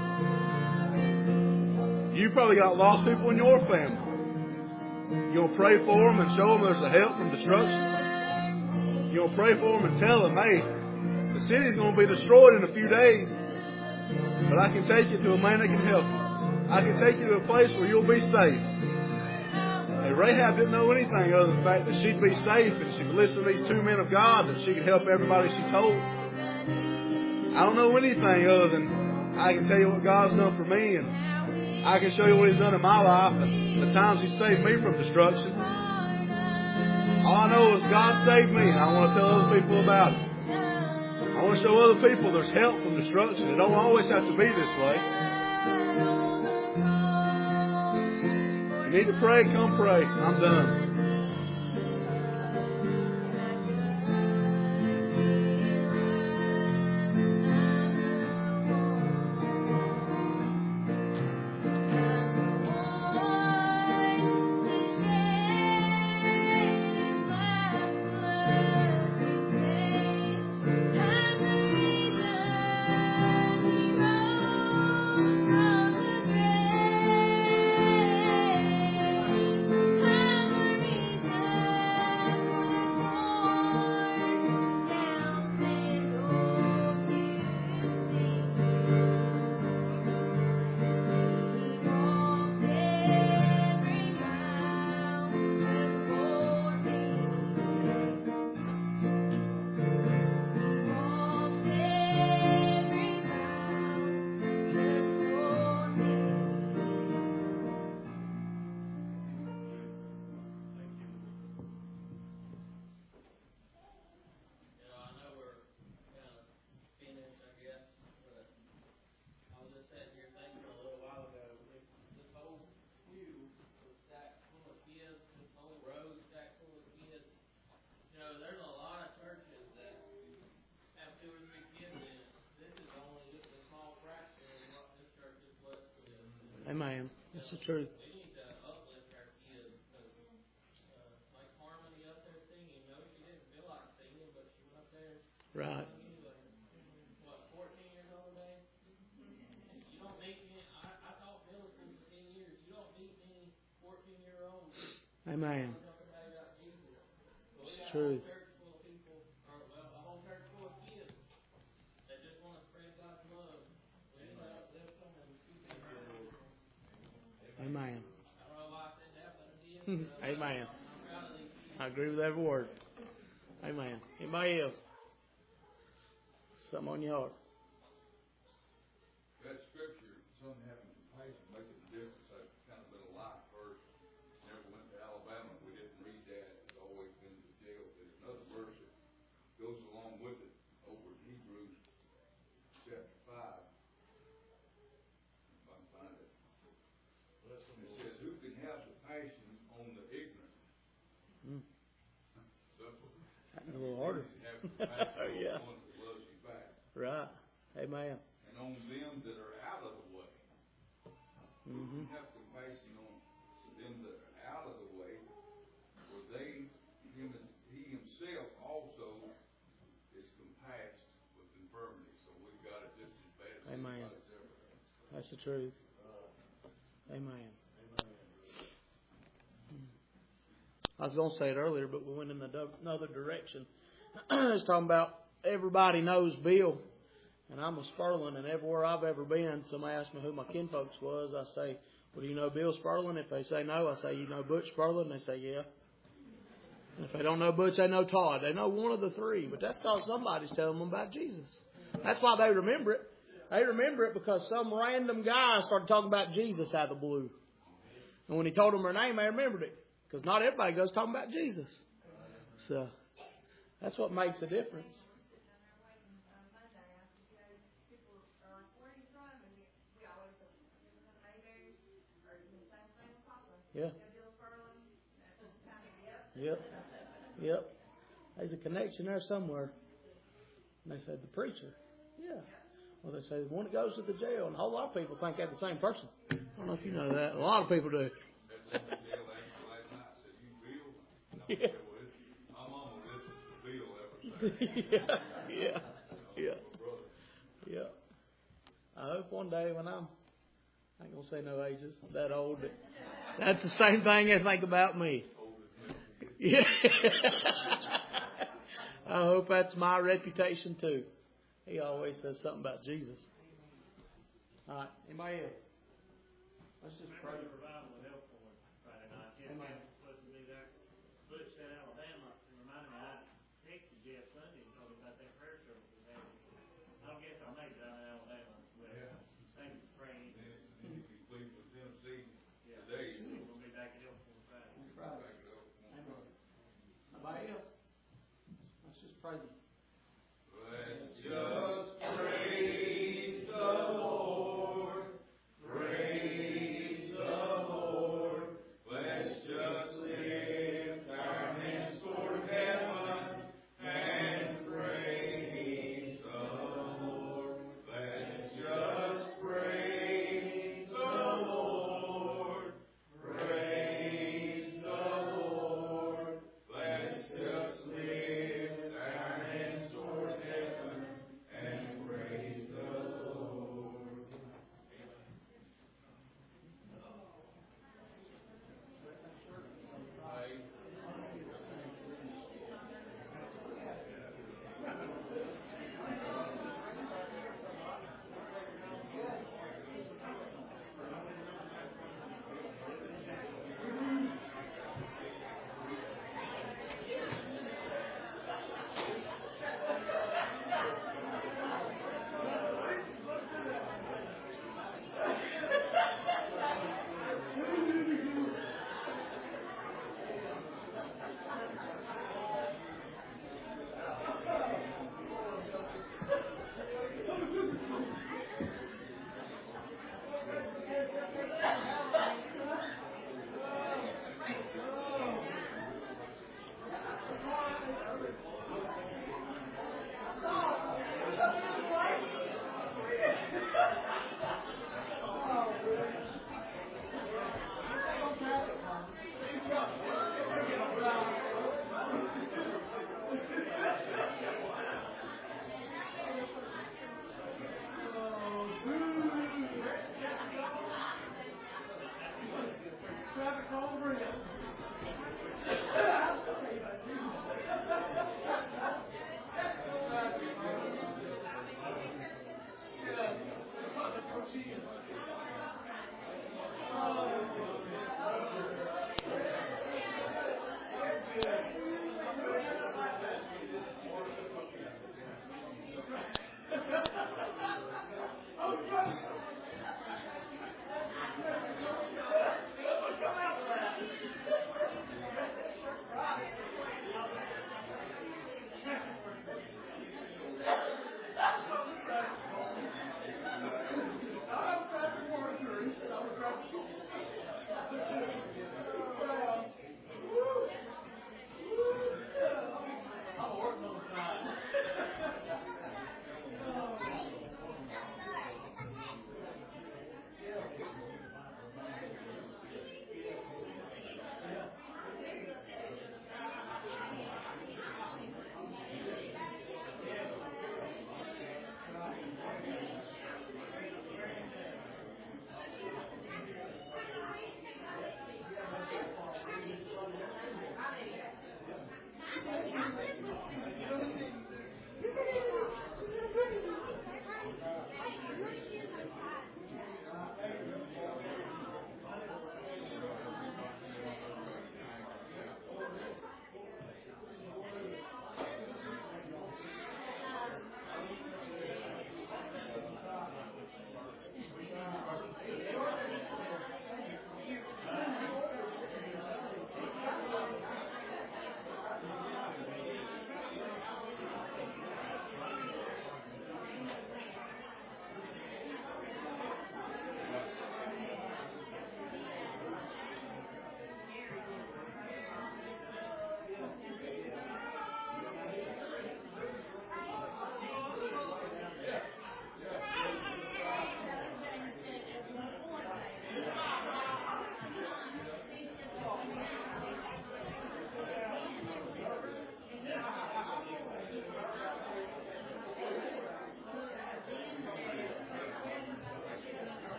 You probably got lost people in your family. You'll pray for them and show them there's a help from destruction. You'll pray for them and tell them, hey, the city's going to be destroyed in a few days. But I can take you to a man that can help you. I can take you to a place where you'll be safe. Hey, Rahab didn't know anything other than the fact that she'd be safe and she could listen to these two men of God and she could help everybody she told. I don't know anything other than I can tell you what God's done for me, and I can show you what He's done in my life and the times He saved me from destruction. All I know is God saved me, and I want to tell other people about it. I want to show other people there's help from destruction. It don't always have to be this way. You need to pray, come pray. I'm done. Amen. That's the truth. We need to uplift our kids. Like Harmony up there singing, she didn't feel like singing, but she went up there. Right. What, 14 years old today? You don't meet me. I taught Phillips for 10 years. You don't meet many 14-year-olds. Amen. It's true. A whole church full of kids that just want to spread God's love. We need to uplift them and see them. Amen. I don't know why I said that, but I did. Amen. I'm proud of these kids. I agree with every word. Amen. Anybody else? Something on your heart? That scripture, something happened in Passion, make a difference. That's kind of been a life verse. Never went to Alabama. We didn't read that. It's always been the jail. There's another verse that goes along with it over in Hebrews chapter 5. If I can find it. It says, who can have the passion on the ignorant? That's a little harder. Yeah. Right. Amen. And on them that are out of the way. Mm-hmm. Have compassion on them that are out of the way, for he himself also is compassed with infirmity. So we've got it just as bad as Amen. anybody's ever had. That's the truth. Amen. I was going to say it earlier, but we went in another direction. It's talking about everybody knows Bill, and I'm a Spurling, and everywhere I've ever been, somebody asks me who my kinfolks was, I say, well, do you know Bill Spurling? If they say no, I say, you know Butch Spurling? They say, yeah. And if they don't know Butch, they know Todd. They know one of the three, but that's because somebody's telling them about Jesus. That's why they remember it. They remember it because some random guy started talking about Jesus out of the blue. And when he told them her name, they remembered it. Because not everybody goes talking about Jesus. So that's what makes a difference. Yeah. Yep. Yep. There's a connection there somewhere. And they said, the preacher. Yeah. Well, they say the one that goes to the jail, and a whole lot of people think they're the same person. I don't know if you know that. A lot of people do. Yeah. Yeah. Yeah. I hope one day when I ain't gonna say no ages, that old, that's the same thing they think about me. Yeah. I hope that's my reputation too. He always says something about Jesus. All right, anybody else? Let's just pray. Revival at Elkhorn Friday night. Jeff Campbell's supposed to be there. Butch said Alabama. It reminded me, I texted Jeff Sunday and told him about that prayer service we had. I don't guess I'll make it out in Alabama. But thank you for praying. Cleveland, Tennessee Yeah. today. We're going to be back at Elkhorn Friday. Amen. Nobody else? Let's just pray.